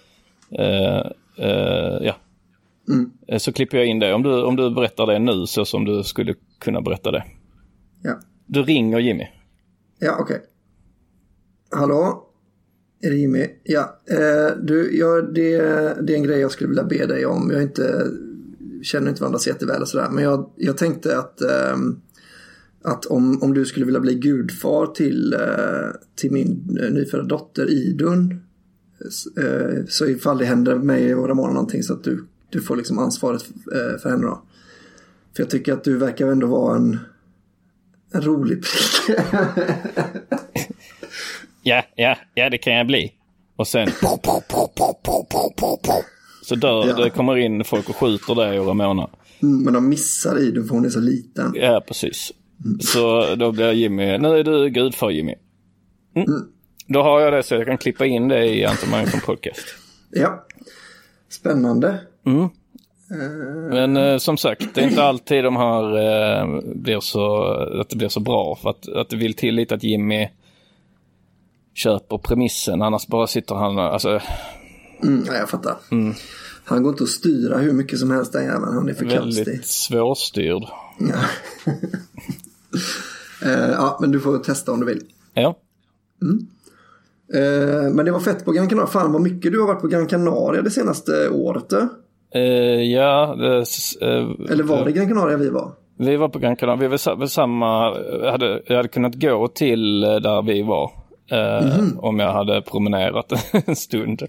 så klipper jag in det. Om du berättar det nu så som du skulle kunna berätta det. Ja. Du ringer Jimmy. Ja, okej. Hallå? Är det Jimmy? Ja. Det är en grej jag skulle vilja be dig om. Jag känner inte varandra så jätteväl och sådär. Men jag tänkte att om du skulle vilja bli gudfar till min nyfödda dotter Idun, så ifall det händer mig och Ramona någonting, så att du får liksom ansvaret för henne då. För jag tycker att du verkar ändå vara en rolig prick. Ja, det kan jag bli. Och sen Så det kommer in folk och skjuter dig och Ramona. Men de missar Idun för hon är så liten. Ja, precis. Så då blir Jimmy, nu är du gudfar Jimmy. Då har jag det så jag kan klippa in det i Anton Magnusson podcast. Ja, spännande. Men som sagt, det är inte alltid de här blir så bra. För att det vill till lite att Jimmy köper premissen. Annars bara sitter han... Alltså... Ja, jag fattar. Han går inte att styra hur mycket som helst där jäveln. Han är för konstig. Väldigt svårstyrd. Ja. Ja, men du får testa om du vill. Ja. Men det var fett på Gran Canaria. Fan vad mycket du har varit på Gran Canaria det senaste året. Ja. Eller var det Gran Canaria vi var? Vi var på Gran Canaria. Vi var samma... Jag hade kunnat gå till där vi var. Om jag hade promenerat en stund.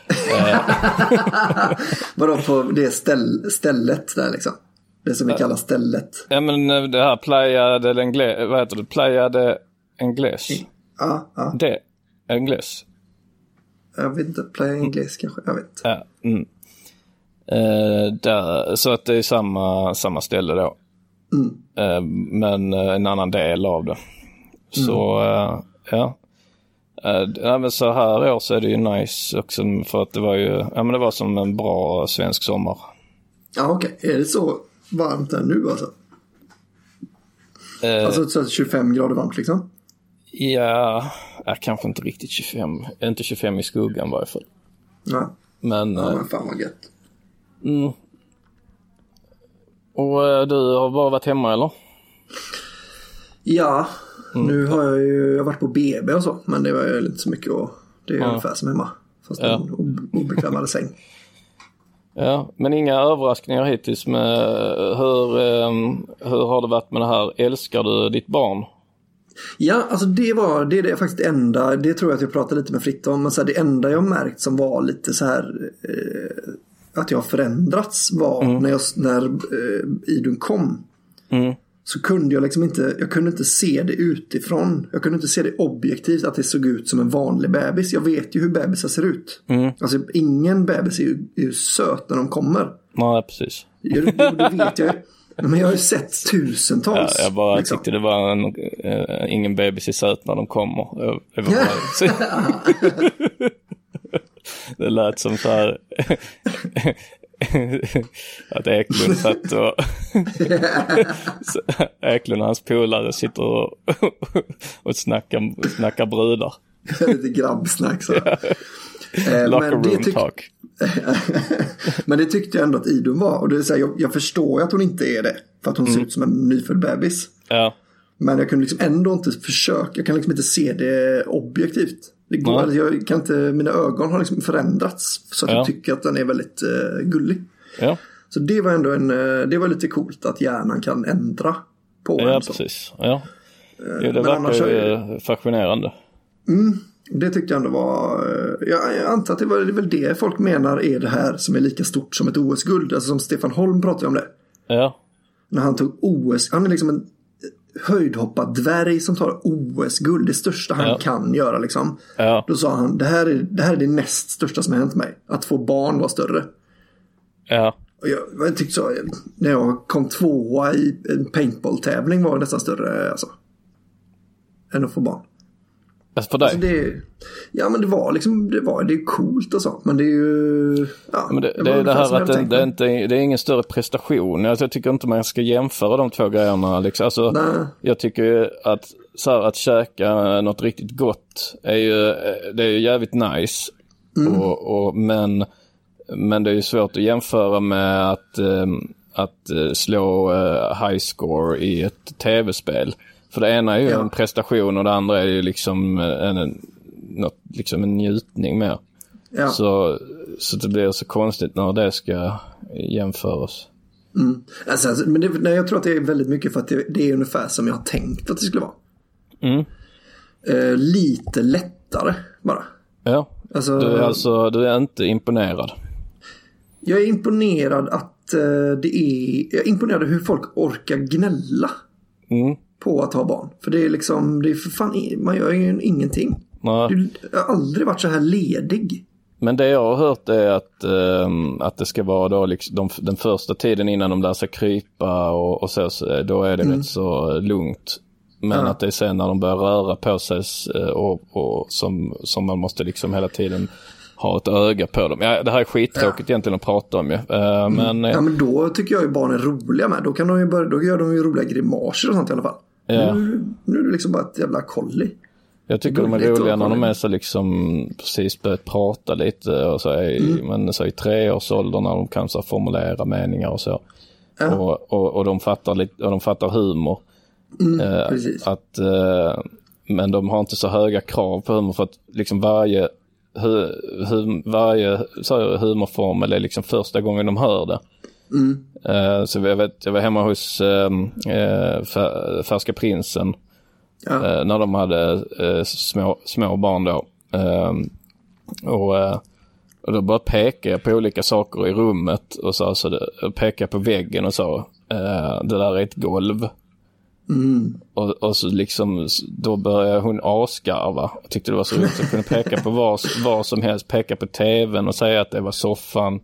Vadå på det stället där liksom? Det som vi kallar stället. Ja, men det här Playa del Ingles. Vad heter det? Playa de Ingles. Ja. Det Ingles. Jag vet inte. Playa Ingles kanske. Jag vet. Ja. Där, så att det är samma ställe då. Men en annan del av det. Så ja. Men så här i år så är det ju nice också för att det var ju det var som en bra svensk sommar. Ja, okej. Är det så varmt där nu alltså? Alltså så 25 grader varmt liksom? Ja, kanske inte riktigt 25. Inte 25 i skuggan i varje fall. Nej. Men fan vad gött. Och du har bara varit hemma eller? Ja. Nu har jag har varit på BB och så, men det var ju inte så mycket det är ungefär som hemma. Fast en obekvämare säng. Ja, men inga överraskningar hittills med hur har det varit med det här? Älskar du ditt barn? Ja, alltså det är faktiskt det enda, det tror jag att jag pratade lite med Fritt om, men så här, det enda jag märkt som var lite så här att jag har förändrats var när Idun kom. Så kunde jag liksom inte se det utifrån. Jag kunde inte se det objektivt att det såg ut som en vanlig bebis. Jag vet ju hur bebisar ser ut. Alltså ingen bebis är ju söt när de kommer. Nej, precis. Det vet jag. Men jag har ju sett tusentals. Ja, jag bara tyckte det var ingen bebis är söt när de kommer. Det lät som så här att Eklund satt och Eklund och hans polare sitter och snackar brudar. Lite grabbsnack så. Locker room talk. Men det tyckte jag ändå att Idun var. Och det är så här, jag förstår ju att hon inte är det. För att hon ser ut som en nyfödd bebis. Ja. Men jag kunde liksom ändå inte försöka. Jag kan liksom inte se det objektivt. Det går, jag kan inte, mina ögon har liksom förändrats. Så att jag tycker att den är väldigt gullig. Ja. Så det var ändå det var lite coolt att hjärnan kan ändra på en. Ja, precis. Ja. Det verkar ju fascinerande. Det tyckte jag ändå var... Jag antar att det är väl det folk menar är det här som är lika stort som ett OS-guld. Alltså som Stefan Holm pratade om det. Ja. När han tog OS... Han är liksom en höjdhoppad dvärg som tar OS-guld. Det största han kan göra liksom. Ja. Då sa han, det här är det näst största som har hänt mig. Att få barn var större. Ja. Och jag tyckte så... När jag kom 2:a i en paintball-tävling var det nästan större alltså. Än att få barn. För dig? Alltså men det var liksom det är coolt och så, men det är ju men det är det här att det är ingen större prestation. Alltså, jag tycker inte man ska jämföra de två grejerna liksom. Alltså, jag tycker att så här, att käka något riktigt gott det är ju jävligt nice. Men det är ju svårt att jämföra med att slå high score i ett tv-spel. För det ena är ju en prestation och det andra är ju liksom en njutning mer. Ja. Så det blir så konstigt när det ska jämföras. Alltså, men jag tror att det är väldigt mycket för att det är ungefär som jag har tänkt att det skulle vara. Lite lättare bara. Ja, alltså, du är inte imponerad. Jag är imponerad att jag är imponerad hur folk orkar gnälla. På att ha barn. För det är liksom, det är för fan, man gör ju ingenting. Jag har aldrig varit så här ledig. Men det jag har hört är att det ska vara då liksom den första tiden innan de lär sig krypa och så då är det rätt så lugnt. Men att det är sen när de börjar röra på sig och som man måste liksom hela tiden ha ett öga på dem. Ja, det här är skittråkigt egentligen att prata om ju. Men då tycker jag ju barn är roliga med. Då kan de ju då gör de ju roliga grimaser och sånt i alla fall. Ja. Nu är det liksom bara ett jävla kolli. Jag tycker de är roliga när de är så liksom precis börjat prata lite och så men så i 3-årsåldern när de kan så formulera meningar och så. Ja. Och de fattar lite, och de fattar humor. Precis. Men de har inte så höga krav på humor för att liksom varje humorform eller liksom första gången de hör det. Så jag var hemma hos Färska prinsen när de hade små barn då. Och då bara pekade jag på olika saker i rummet och så pekade jag på väggen och sa det där är ett golv. Och så liksom då började hon asgarva. Jag tyckte det var så roligt att kunna peka på vad som helst, peka på tvn och säga att det var soffan.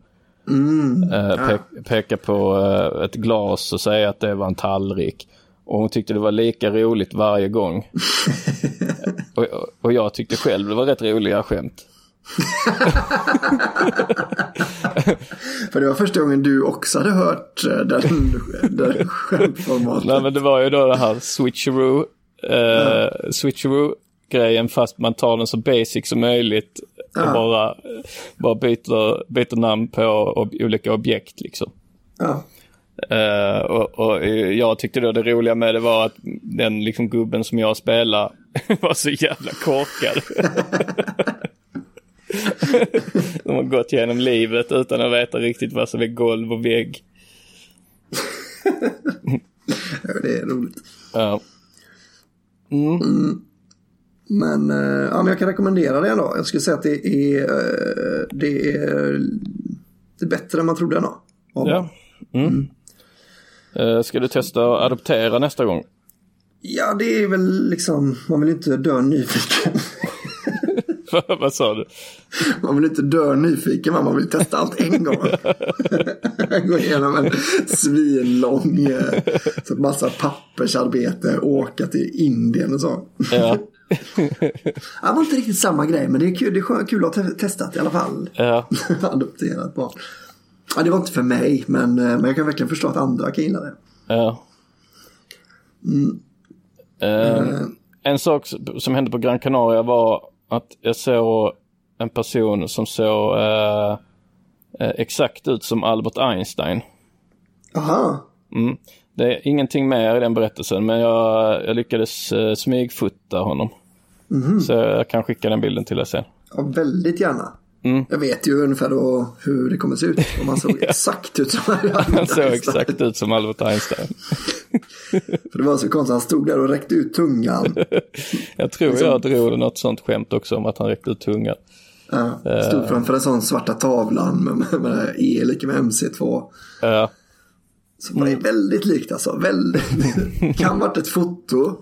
Peka på ett glas och säga att det var en tallrik. Och hon tyckte det var lika roligt varje gång. och jag tyckte själv det var rätt roliga skämt. För det var första gången du också hade hört den skämtformatet. Nej, men det var ju då det här switcheroo-grejen, fast man tar den så basic som möjligt och bara byter namn på olika objekt liksom. Och jag tyckte då det roliga med det var att den liksom gubben som jag spelar var så jävla korkad. De har gått igenom livet utan att veta riktigt vad som är golv och vägg. Ja, det är roligt. Ja. Men jag kan rekommendera det ändå. Jag skulle säga att det är bättre än man trodde ändå. Ja. Ska du testa att adoptera nästa gång? Ja, det är väl liksom, man vill inte dö nyfiken. Vad sa du? Man vill inte dö nyfiken, man vill testa allt en gång. Gå igenom en svinlång så massa pappersarbete, åka till Indien och så. Ja. Det var inte riktigt samma grej, men det är kul att ha testat i alla fall. Ja. Adopterat barn. Ja, det var inte för mig, men jag kan verkligen förstå att andra kan gilla det. Ja. En sak som hände på Gran Canaria var att jag såg en person som såg exakt ut som Albert Einstein. Aha. Det är ingenting mer i den berättelsen, men jag lyckades smygfota honom. Så jag kan skicka den bilden till er sen. Ja, väldigt gärna. Jag vet ju ungefär då hur det kommer se ut. Om man såg exakt ut som Albert Einstein. Han såg exakt ut som Albert Einstein. För det var så konstigt, han stod där och räckte ut tungan. Jag tror jag drog något sånt skämt också om att han räckte ut tungan. Ja, stod framför en sån svarta tavlan med E lika med MC2. Ja. Så det är väldigt likt alltså. Väldigt. Kan varit ett foto.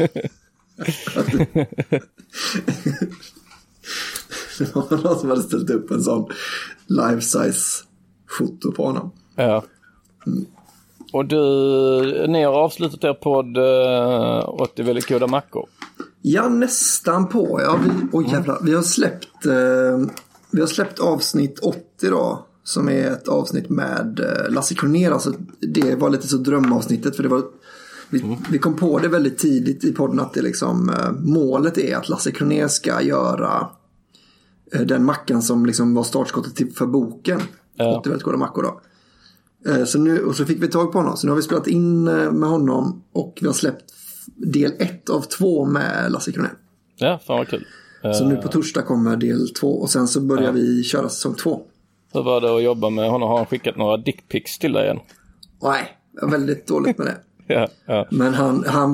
Det var någon som hade ställt upp en sån life-size foto på honom. Ja. Och ni har avslutat er podd 80 väldigt goda mackor. Ja, nästan på. Ja, vi har släppt avsnitt 80 då, som är ett avsnitt med Lasse Kronér. Alltså, det var lite så drömavsnittet, för det var vi kom på det väldigt tidigt i podden att det liksom, målet är att Lasse Kronér ska göra den mackan som liksom var startskottet för boken. 80 väldigt goda mackor då. Så fick vi tag på honom. Så nu har vi spelat in med honom och vi har släppt del 1 av 2 med Lasse Kronér. Ja, fan vad kul. Så nu på torsdag kommer del 2 och sen så börjar vi köra säsong 2. Hur var det att jobba med honom? Har han skickat några dickpics till dig igen? Nej, jag är väldigt dåligt med det. Ja. Men han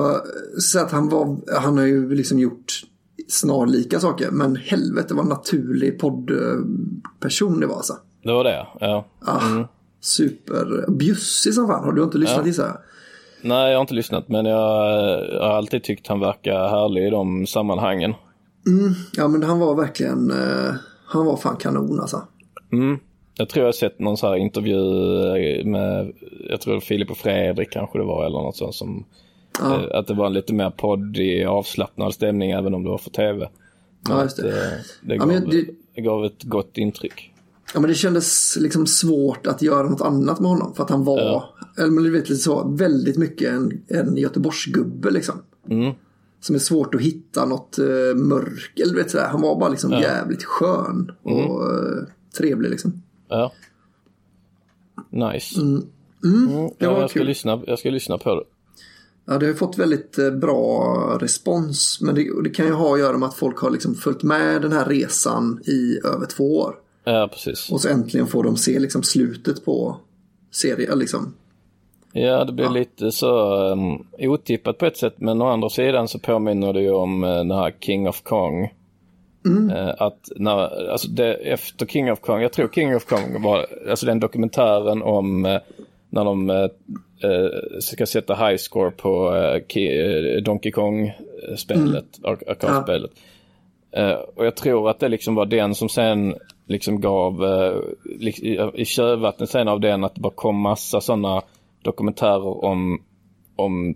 har ju liksom gjort snarlika saker, men helvete vad naturlig poddperson det var alltså. Det var det, ja. Super bjussig som fan. Har du inte lyssnat i så här? Nej, jag har inte lyssnat, men jag har alltid tyckt han verkar härlig i de sammanhangen. Ja, men han var verkligen Han var fan kanon alltså. Jag tror jag har sett någon så här intervju med, jag tror Filip och Fredrik kanske det var, eller något sånt som att det var en lite mer poddig, avslappnad stämning även om det var för tv. Ja, just det. Det gav ett gott intryck. Ja, men det kändes liksom svårt att göra något annat med honom för att han var, eller men du vet lite så, väldigt mycket en Göteborgsgubbe liksom. Som är svårt att hitta något mörk, eller vet sådär. Han var bara liksom jävligt skön och trevlig liksom. Ja. Nice. Jag ska lyssna på det. Ja, det har fått väldigt bra respons. Men det kan ju ha att göra med att folk har liksom följt med den här resan i över 2 år. Ja, precis. Och så äntligen får de se liksom slutet på serien liksom. Ja, det blir lite så otippat på ett sätt. Men å andra sidan så påminner det ju om den här King of Kong. Att efter King of Kong, jag tror King of Kong var alltså den dokumentären om när de ska sätta high score på Donkey Kong-spelet, arkadspelet. Och jag tror att det liksom var den som sen liksom gav i kölvattnet sen av den att det bara kom massa sådana dokumentärer om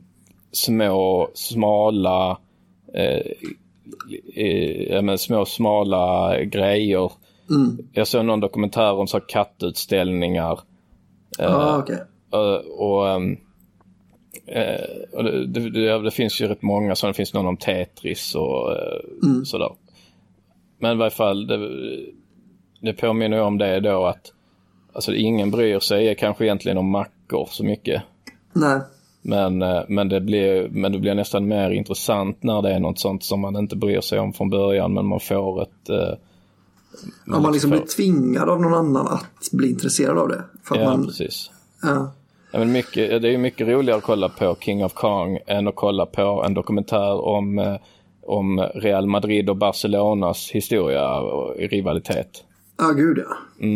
smala grejer. Jag såg någon dokumentär om så kattutställningar. Okay. Och det finns ju rätt många, så det finns någon om Tetris och sådär. Men i varje fall det påminner ju om det då att alltså ingen bryr sig kanske egentligen om mackor så mycket. Nej. Men det blir nästan mer intressant när det är något sånt som man inte bryr sig om från början, men man får man liksom blir tvingad av någon annan att bli intresserad av det. För att precis. Ja, men det är ju mycket roligare att kolla på King of Kong än att kolla på en dokumentär om Real Madrid och Barcelonas historia och rivalitet. Ja, gud ja.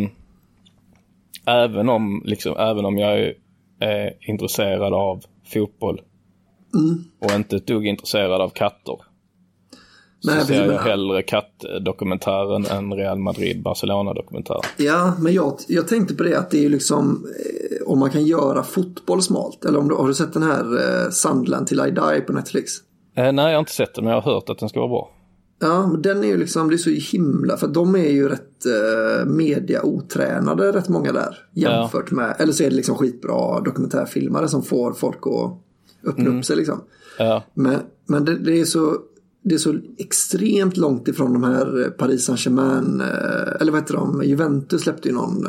Även om jag är intresserad av fotboll och inte ett dugg intresserad av katter. Nej, så ser jag hellre kattdokumentären än Real Madrid-Barcelona-dokumentären. Ja, men jag tänkte på det att det är ju liksom om man kan göra fotboll smalt. Eller har du sett den här Sunderland till I Die på Netflix? Nej, jag har inte sett den, men jag har hört att den ska vara bra. Ja, men den är ju liksom, det är så himla, för de är ju rätt media-otränade, rätt många där jämfört med, eller så är det liksom skitbra dokumentärfilmare som får folk att öppna upp sig liksom. Ja. Men det är så extremt långt ifrån de här Paris Saint-Germain, eller vad heter de, Juventus släppte ju någon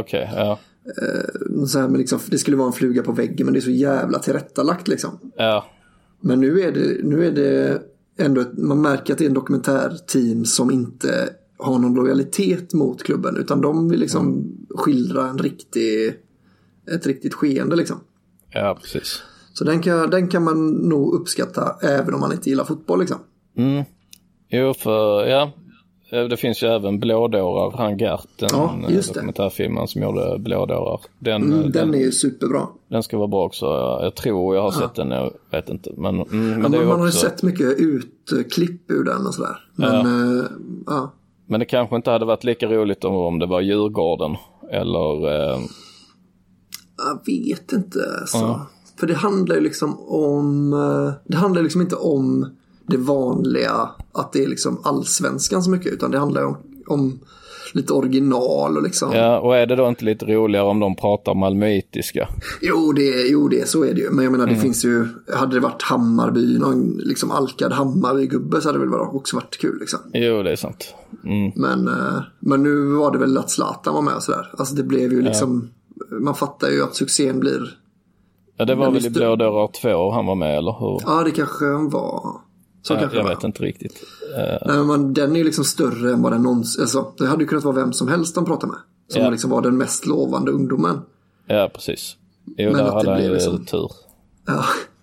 så här, men liksom, det skulle vara en fluga på väggen, men det är så jävla tillrättalagt liksom. Ja. Men nu är det ändå man märker att det är en dokumentärteam som inte har någon lojalitet mot klubben, utan de vill liksom skildra ett riktigt skeende liksom. Ja, precis. Så den kan man nog uppskatta även om man inte gillar fotboll liksom. Jo, det finns ju även Blådårar, han Gert, dokumentärfilmen som gjorde Blådårar. Den är ju superbra. Den ska vara bra också. Jag tror jag har sett den, jag vet inte. Men man har ju sett mycket utklipp ur den och sådär. Men det kanske inte hade varit lika roligt om det var Djurgården eller... Jag vet inte. För det handlar ju liksom om... Det handlar liksom inte om det vanliga, att det är liksom allsvenskan så mycket, utan det handlar ju om lite original och liksom. Ja, och är det då inte lite roligare om de pratar malmöitiska? Jo, så är det ju. Men jag menar, det finns ju, hade det varit Hammarby, någon liksom alkad Hammarby-gubbe, så hade det väl också varit kul liksom. Jo, det är sant. Men nu var det väl att Zlatan var med och sådär. Alltså det blev ju liksom, man fattar ju att succén blir... Ja, det var väl i Blådårar 2 han var med, eller hur? Ja, det kanske han var... Jag vet inte riktigt. Nej, men den är ju liksom större än vad den någonsin... Alltså, det hade ju kunnat vara vem som helst de pratade med. Som liksom var den mest lovande ungdomen. Ja, precis. Jo, men där hade han ju liksom... tur. Ja.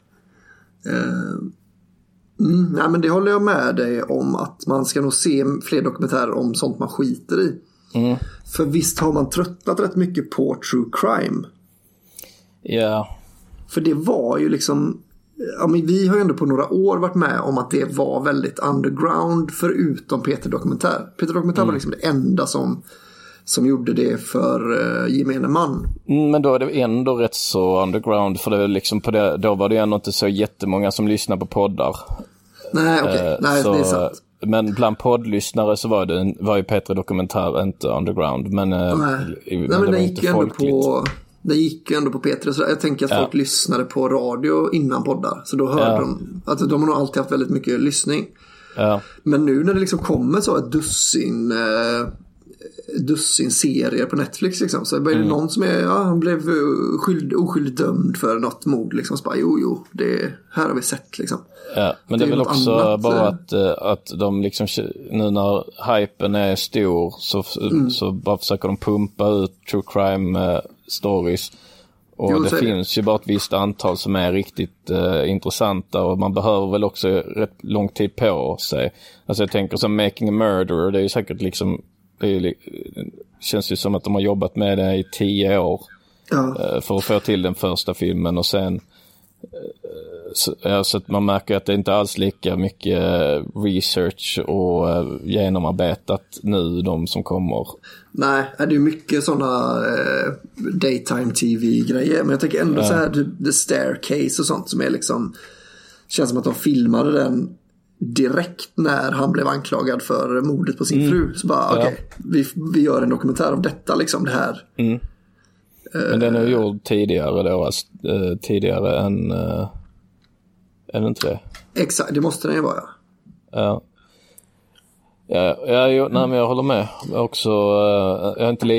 Nej, men det håller jag med dig om, att man ska nog se fler dokumentärer om sånt man skiter i. För visst har man tröttnat rätt mycket på true crime. Ja. För det var ju liksom... Ja, men vi har ju ändå på några år varit med om att det var väldigt underground förutom Peter Dokumentär. Peter Dokumentär var liksom det enda som gjorde det för gemene man. Men då är det ändå rätt så underground, för det är liksom på det, då var det ändå inte så jättemånga som lyssnar på poddar. Nej, okej. Nej, det är sant. Men bland poddlyssnare så var ju Peter Dokumentär inte underground. Men den gick ju ändå på... Det gick ju ändå på Peter, så jag tänker att folk lyssnade på radio innan poddar. Så då hörde de att de har nog alltid haft väldigt mycket lyssning. Ja. Men nu när det liksom kommer så ett dussin serier på Netflix liksom, så är det någon som han blev oskyldigt dömd för något mord liksom, så bara, jo, det här har vi sett liksom. Ja, men det är väl också annat, bara att de liksom, nu när hypen är stor så bara försöker de pumpa ut true crime stories, och det finns ju bara ett visst antal som är riktigt intressanta, och man behöver väl också rätt lång tid på sig. Alltså jag tänker som Making a Murderer, det är ju säkert liksom, det känns ju som att de har jobbat med det i 10 år för att få till den första filmen, och sen så att man märker att det inte alls lika mycket research och genomarbetat nu, de som kommer. Nej, det är ju mycket sådana daytime tv-grejer, men jag tänker ändå så här The Staircase och sånt som är liksom, känns som att de filmade den direkt när han blev anklagad för mordet på sin fru. Så bara, okej, vi gör en dokumentär av detta liksom, det här. Men den är gjord tidigare då, alltså, tidigare än inte det? Exakt, det måste den ju vara. Nej, men jag håller med. Också, jag är inte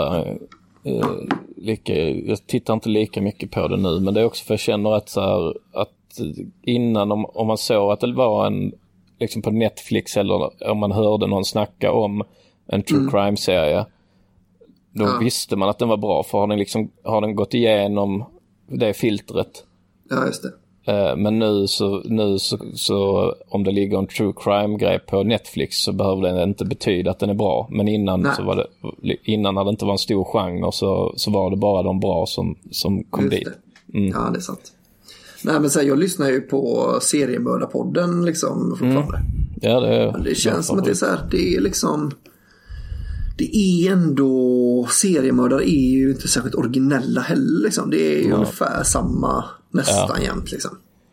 jag tittar inte lika mycket på det nu, men det är också för jag känner att så här, att innan om man såg att det var en liksom på Netflix, eller om man hörde någon snacka om en true crime-serie, då visste man att den var bra, för har den gått igenom det filtret. Ja, just det. Men nu så om det ligger en true crime-grej på Netflix så behöver det inte betyda att den är bra. Men innan så var det, innan när det inte var en stor genre så var det bara de bra som kom dit. Ja, det är sant. Nej, men så här, jag lyssnar ju på Seriemördarpodden liksom fortfarande. Ja, det känns som att det är så här, det är liksom, det är ändå, seriemördare är ju inte särskilt originella heller liksom. Det är ju ungefär samma nästan jämt liksom.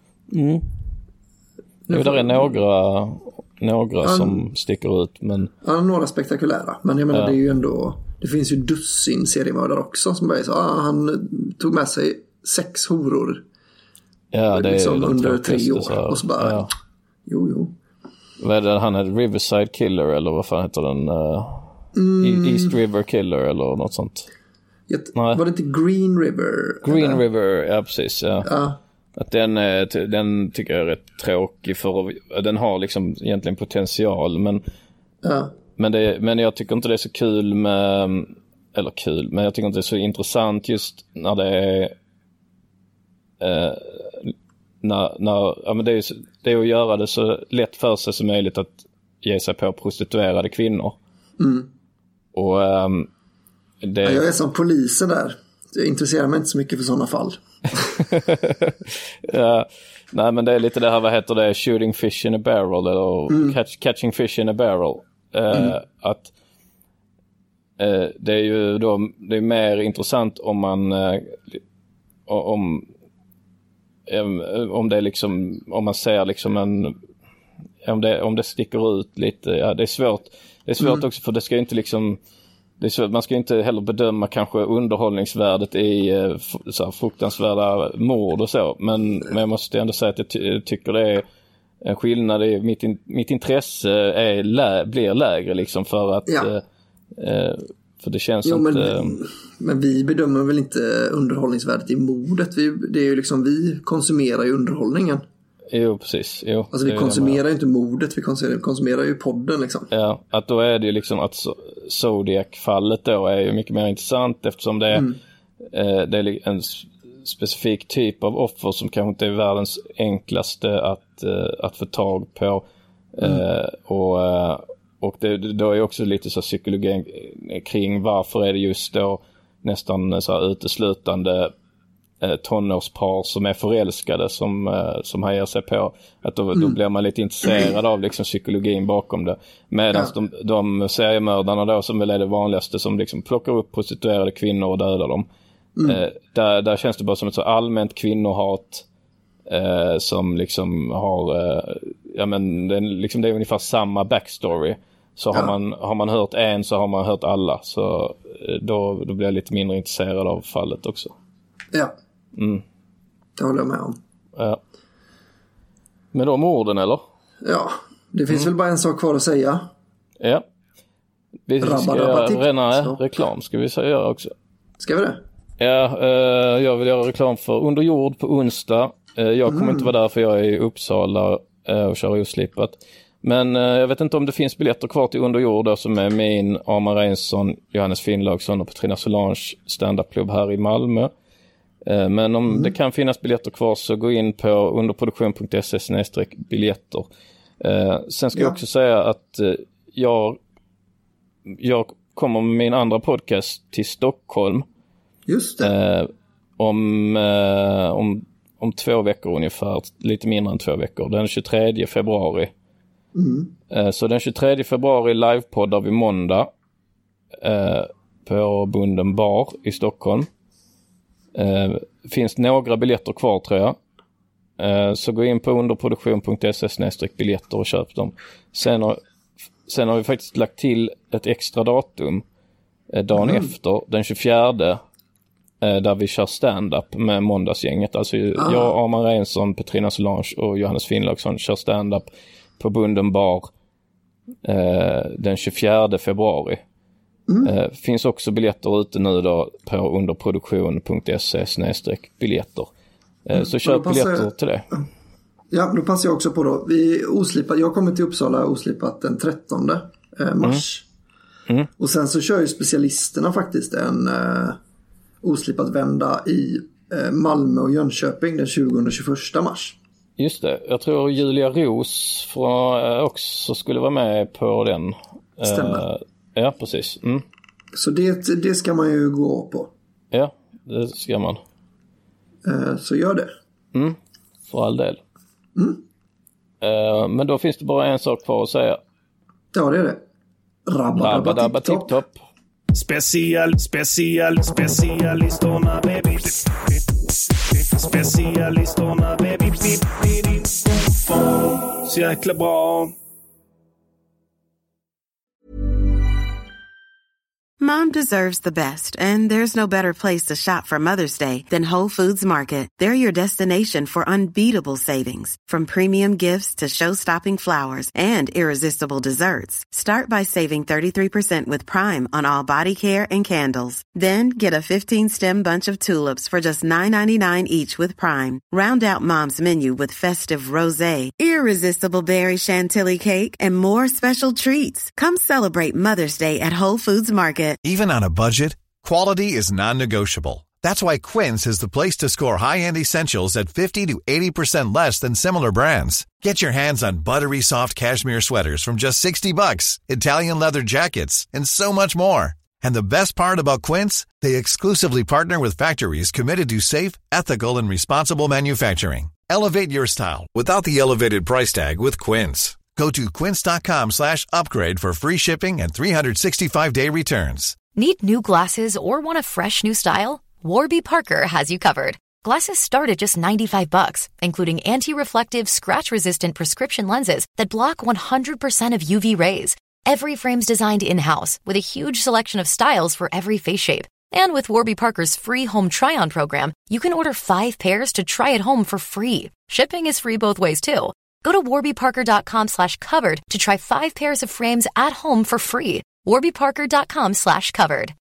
Det är några som sticker ut, men några spektakulära, men jag menar det är ju ändå, det finns ju dussin seriemördare också som bara är så, han tog med sig 6 horor. Ja, det liksom är under 3 år så, och så bara jo. Vad är det, han är Riverside Killer eller vad fan heter den? East River Killer eller något sånt. Var det inte Green River? Green River, ja precis. Ja. Att den tycker jag är rätt tråkig, för den har liksom egentligen potential, men jag tycker inte det är så kul men jag tycker inte det är så intressant just när det är men det är att göra det så lätt för sig som möjligt att ge sig på prostituerade kvinnor. Och jag är som polisen där. Jag intresserar mig inte så mycket för sådana fall. Nej, men det är lite det här, vad heter det, shooting fish in a barrel eller catching fish in a barrel. Att det är ju då, det är mer intressant om man om det är liksom, om man ser liksom om det sticker ut lite. Det är svårt också, för det ska inte liksom, man ska inte heller bedöma kanske underhållningsvärdet i så här fruktansvärda mord och så, men jag måste ändå säga att jag tycker det är en skillnad i mitt intresse blir lägre liksom, för att för det känns men vi bedömer väl inte underhållningsvärdet i mordet. Det är ju liksom, vi konsumerar ju underhållningen. Jo, precis. Alltså vi konsumerar ju inte mordet, vi konsumerar ju podden liksom. Ja, att då är det ju liksom att Zodiac-fallet då är ju mycket mer intressant, eftersom det är en specifik typ av offer som kanske inte är världens enklaste att få tag på. Och det då är också lite så psykologi kring varför är det just då nästan så här uteslutande tonårspar som är förälskade som han ger sig på. Att då blir man lite intresserad av liksom psykologin bakom det. Medan de seriemördarna då, som väl är det vanligaste, som liksom plockar upp prostituerade kvinnor och dödar dem. Där känns det bara som ett så allmänt kvinnohat som liksom har det är ungefär samma backstory. Så har man hört en, så har man hört alla. Så då blir jag lite mindre intresserad av fallet också. Ja. Det håller jag med om. Ja. Med de orden, eller? Ja, det finns väl bara en sak kvar att säga. Ja. Vi ska göra reklam, ska vi göra också. Ska vi det? Ja, jag vill göra reklam för Under jord på onsdag. Jag kommer inte vara där, för jag är i Uppsala och kör oslipat. Men jag vet inte om det finns biljetter kvar till Under jord då, som är min, Arman Reinsson, Johannes Finnlaugsson och Petrina Solange stand-up-klubb här i Malmö. Men om det kan finnas biljetter kvar, så gå in på underproduktion.se/biljetter. Sen ska jag också säga att jag kommer med min andra podcast till Stockholm. Just det. Om 2 veckor ungefär, lite mindre än 2 veckor, den 23 februari. Så den 23 februari livepoddar vi måndag på Bunden bar i Stockholm. Finns några biljetter kvar, tror jag. Så gå in på underproduktion.se/biljetter och köp dem. Sen har vi faktiskt lagt till ett extra datum dagen efter, den 24, där vi kör stand-up med måndagsgänget. Alltså jag, Arman Reinsson, Petrina Solange och Johannes Finnlaugsson kör stand-up på Bunden bar den 24 februari. Finns också biljetter ute nu då på underproduktion.se/biljetter. Så köp biljetter till det. Ja, då passar jag också på då. Jag kommer till Uppsala oslipat den 13 mars. Och sen så kör ju specialisterna faktiskt en oslipat vända i Malmö och Jönköping den 20-21 mars. Just det, jag tror Julia Ros också skulle vara med på den. Stämmer. Ja, precis. Så det ska man ju gå på. Ja, det ska man. Så gör det. För all del. Men då finns det bara en sak kvar att säga. Ja, det är det. Rabba tipp-topp. Specialisterna baby. Specialisterna baby. Så jäkla bra. Mom deserves the best, and there's no better place to shop for Mother's Day than Whole Foods Market. They're your destination for unbeatable savings, from premium gifts to show-stopping flowers and irresistible desserts. Start by saving 33% with Prime on all body care and candles. Then get a 15-stem bunch of tulips for just $9.99 each with Prime. Round out Mom's menu with festive rosé, irresistible berry chantilly cake, and more special treats. Come celebrate Mother's Day at Whole Foods Market. Even on a budget, quality is non-negotiable. That's why Quince is the place to score high-end essentials at 50 to 80% less than similar brands. Get your hands on buttery soft cashmere sweaters from just $60, Italian leather jackets, and so much more. And the best part about Quince, they exclusively partner with factories committed to safe, ethical, and responsible manufacturing. Elevate your style without the elevated price tag with Quince. Go to quince.com/upgrade for free shipping and 365-day returns. Need new glasses or want a fresh new style? Warby Parker has you covered. Glasses start at just $95, including anti-reflective, scratch-resistant prescription lenses that block 100% of UV rays. Every frame's designed in-house with a huge selection of styles for every face shape. And with Warby Parker's free home try-on program, you can order 5 pairs to try at home for free. Shipping is free both ways, too. Go to warbyparker.com/covered to try 5 pairs of frames at home for free. warbyparker.com/covered.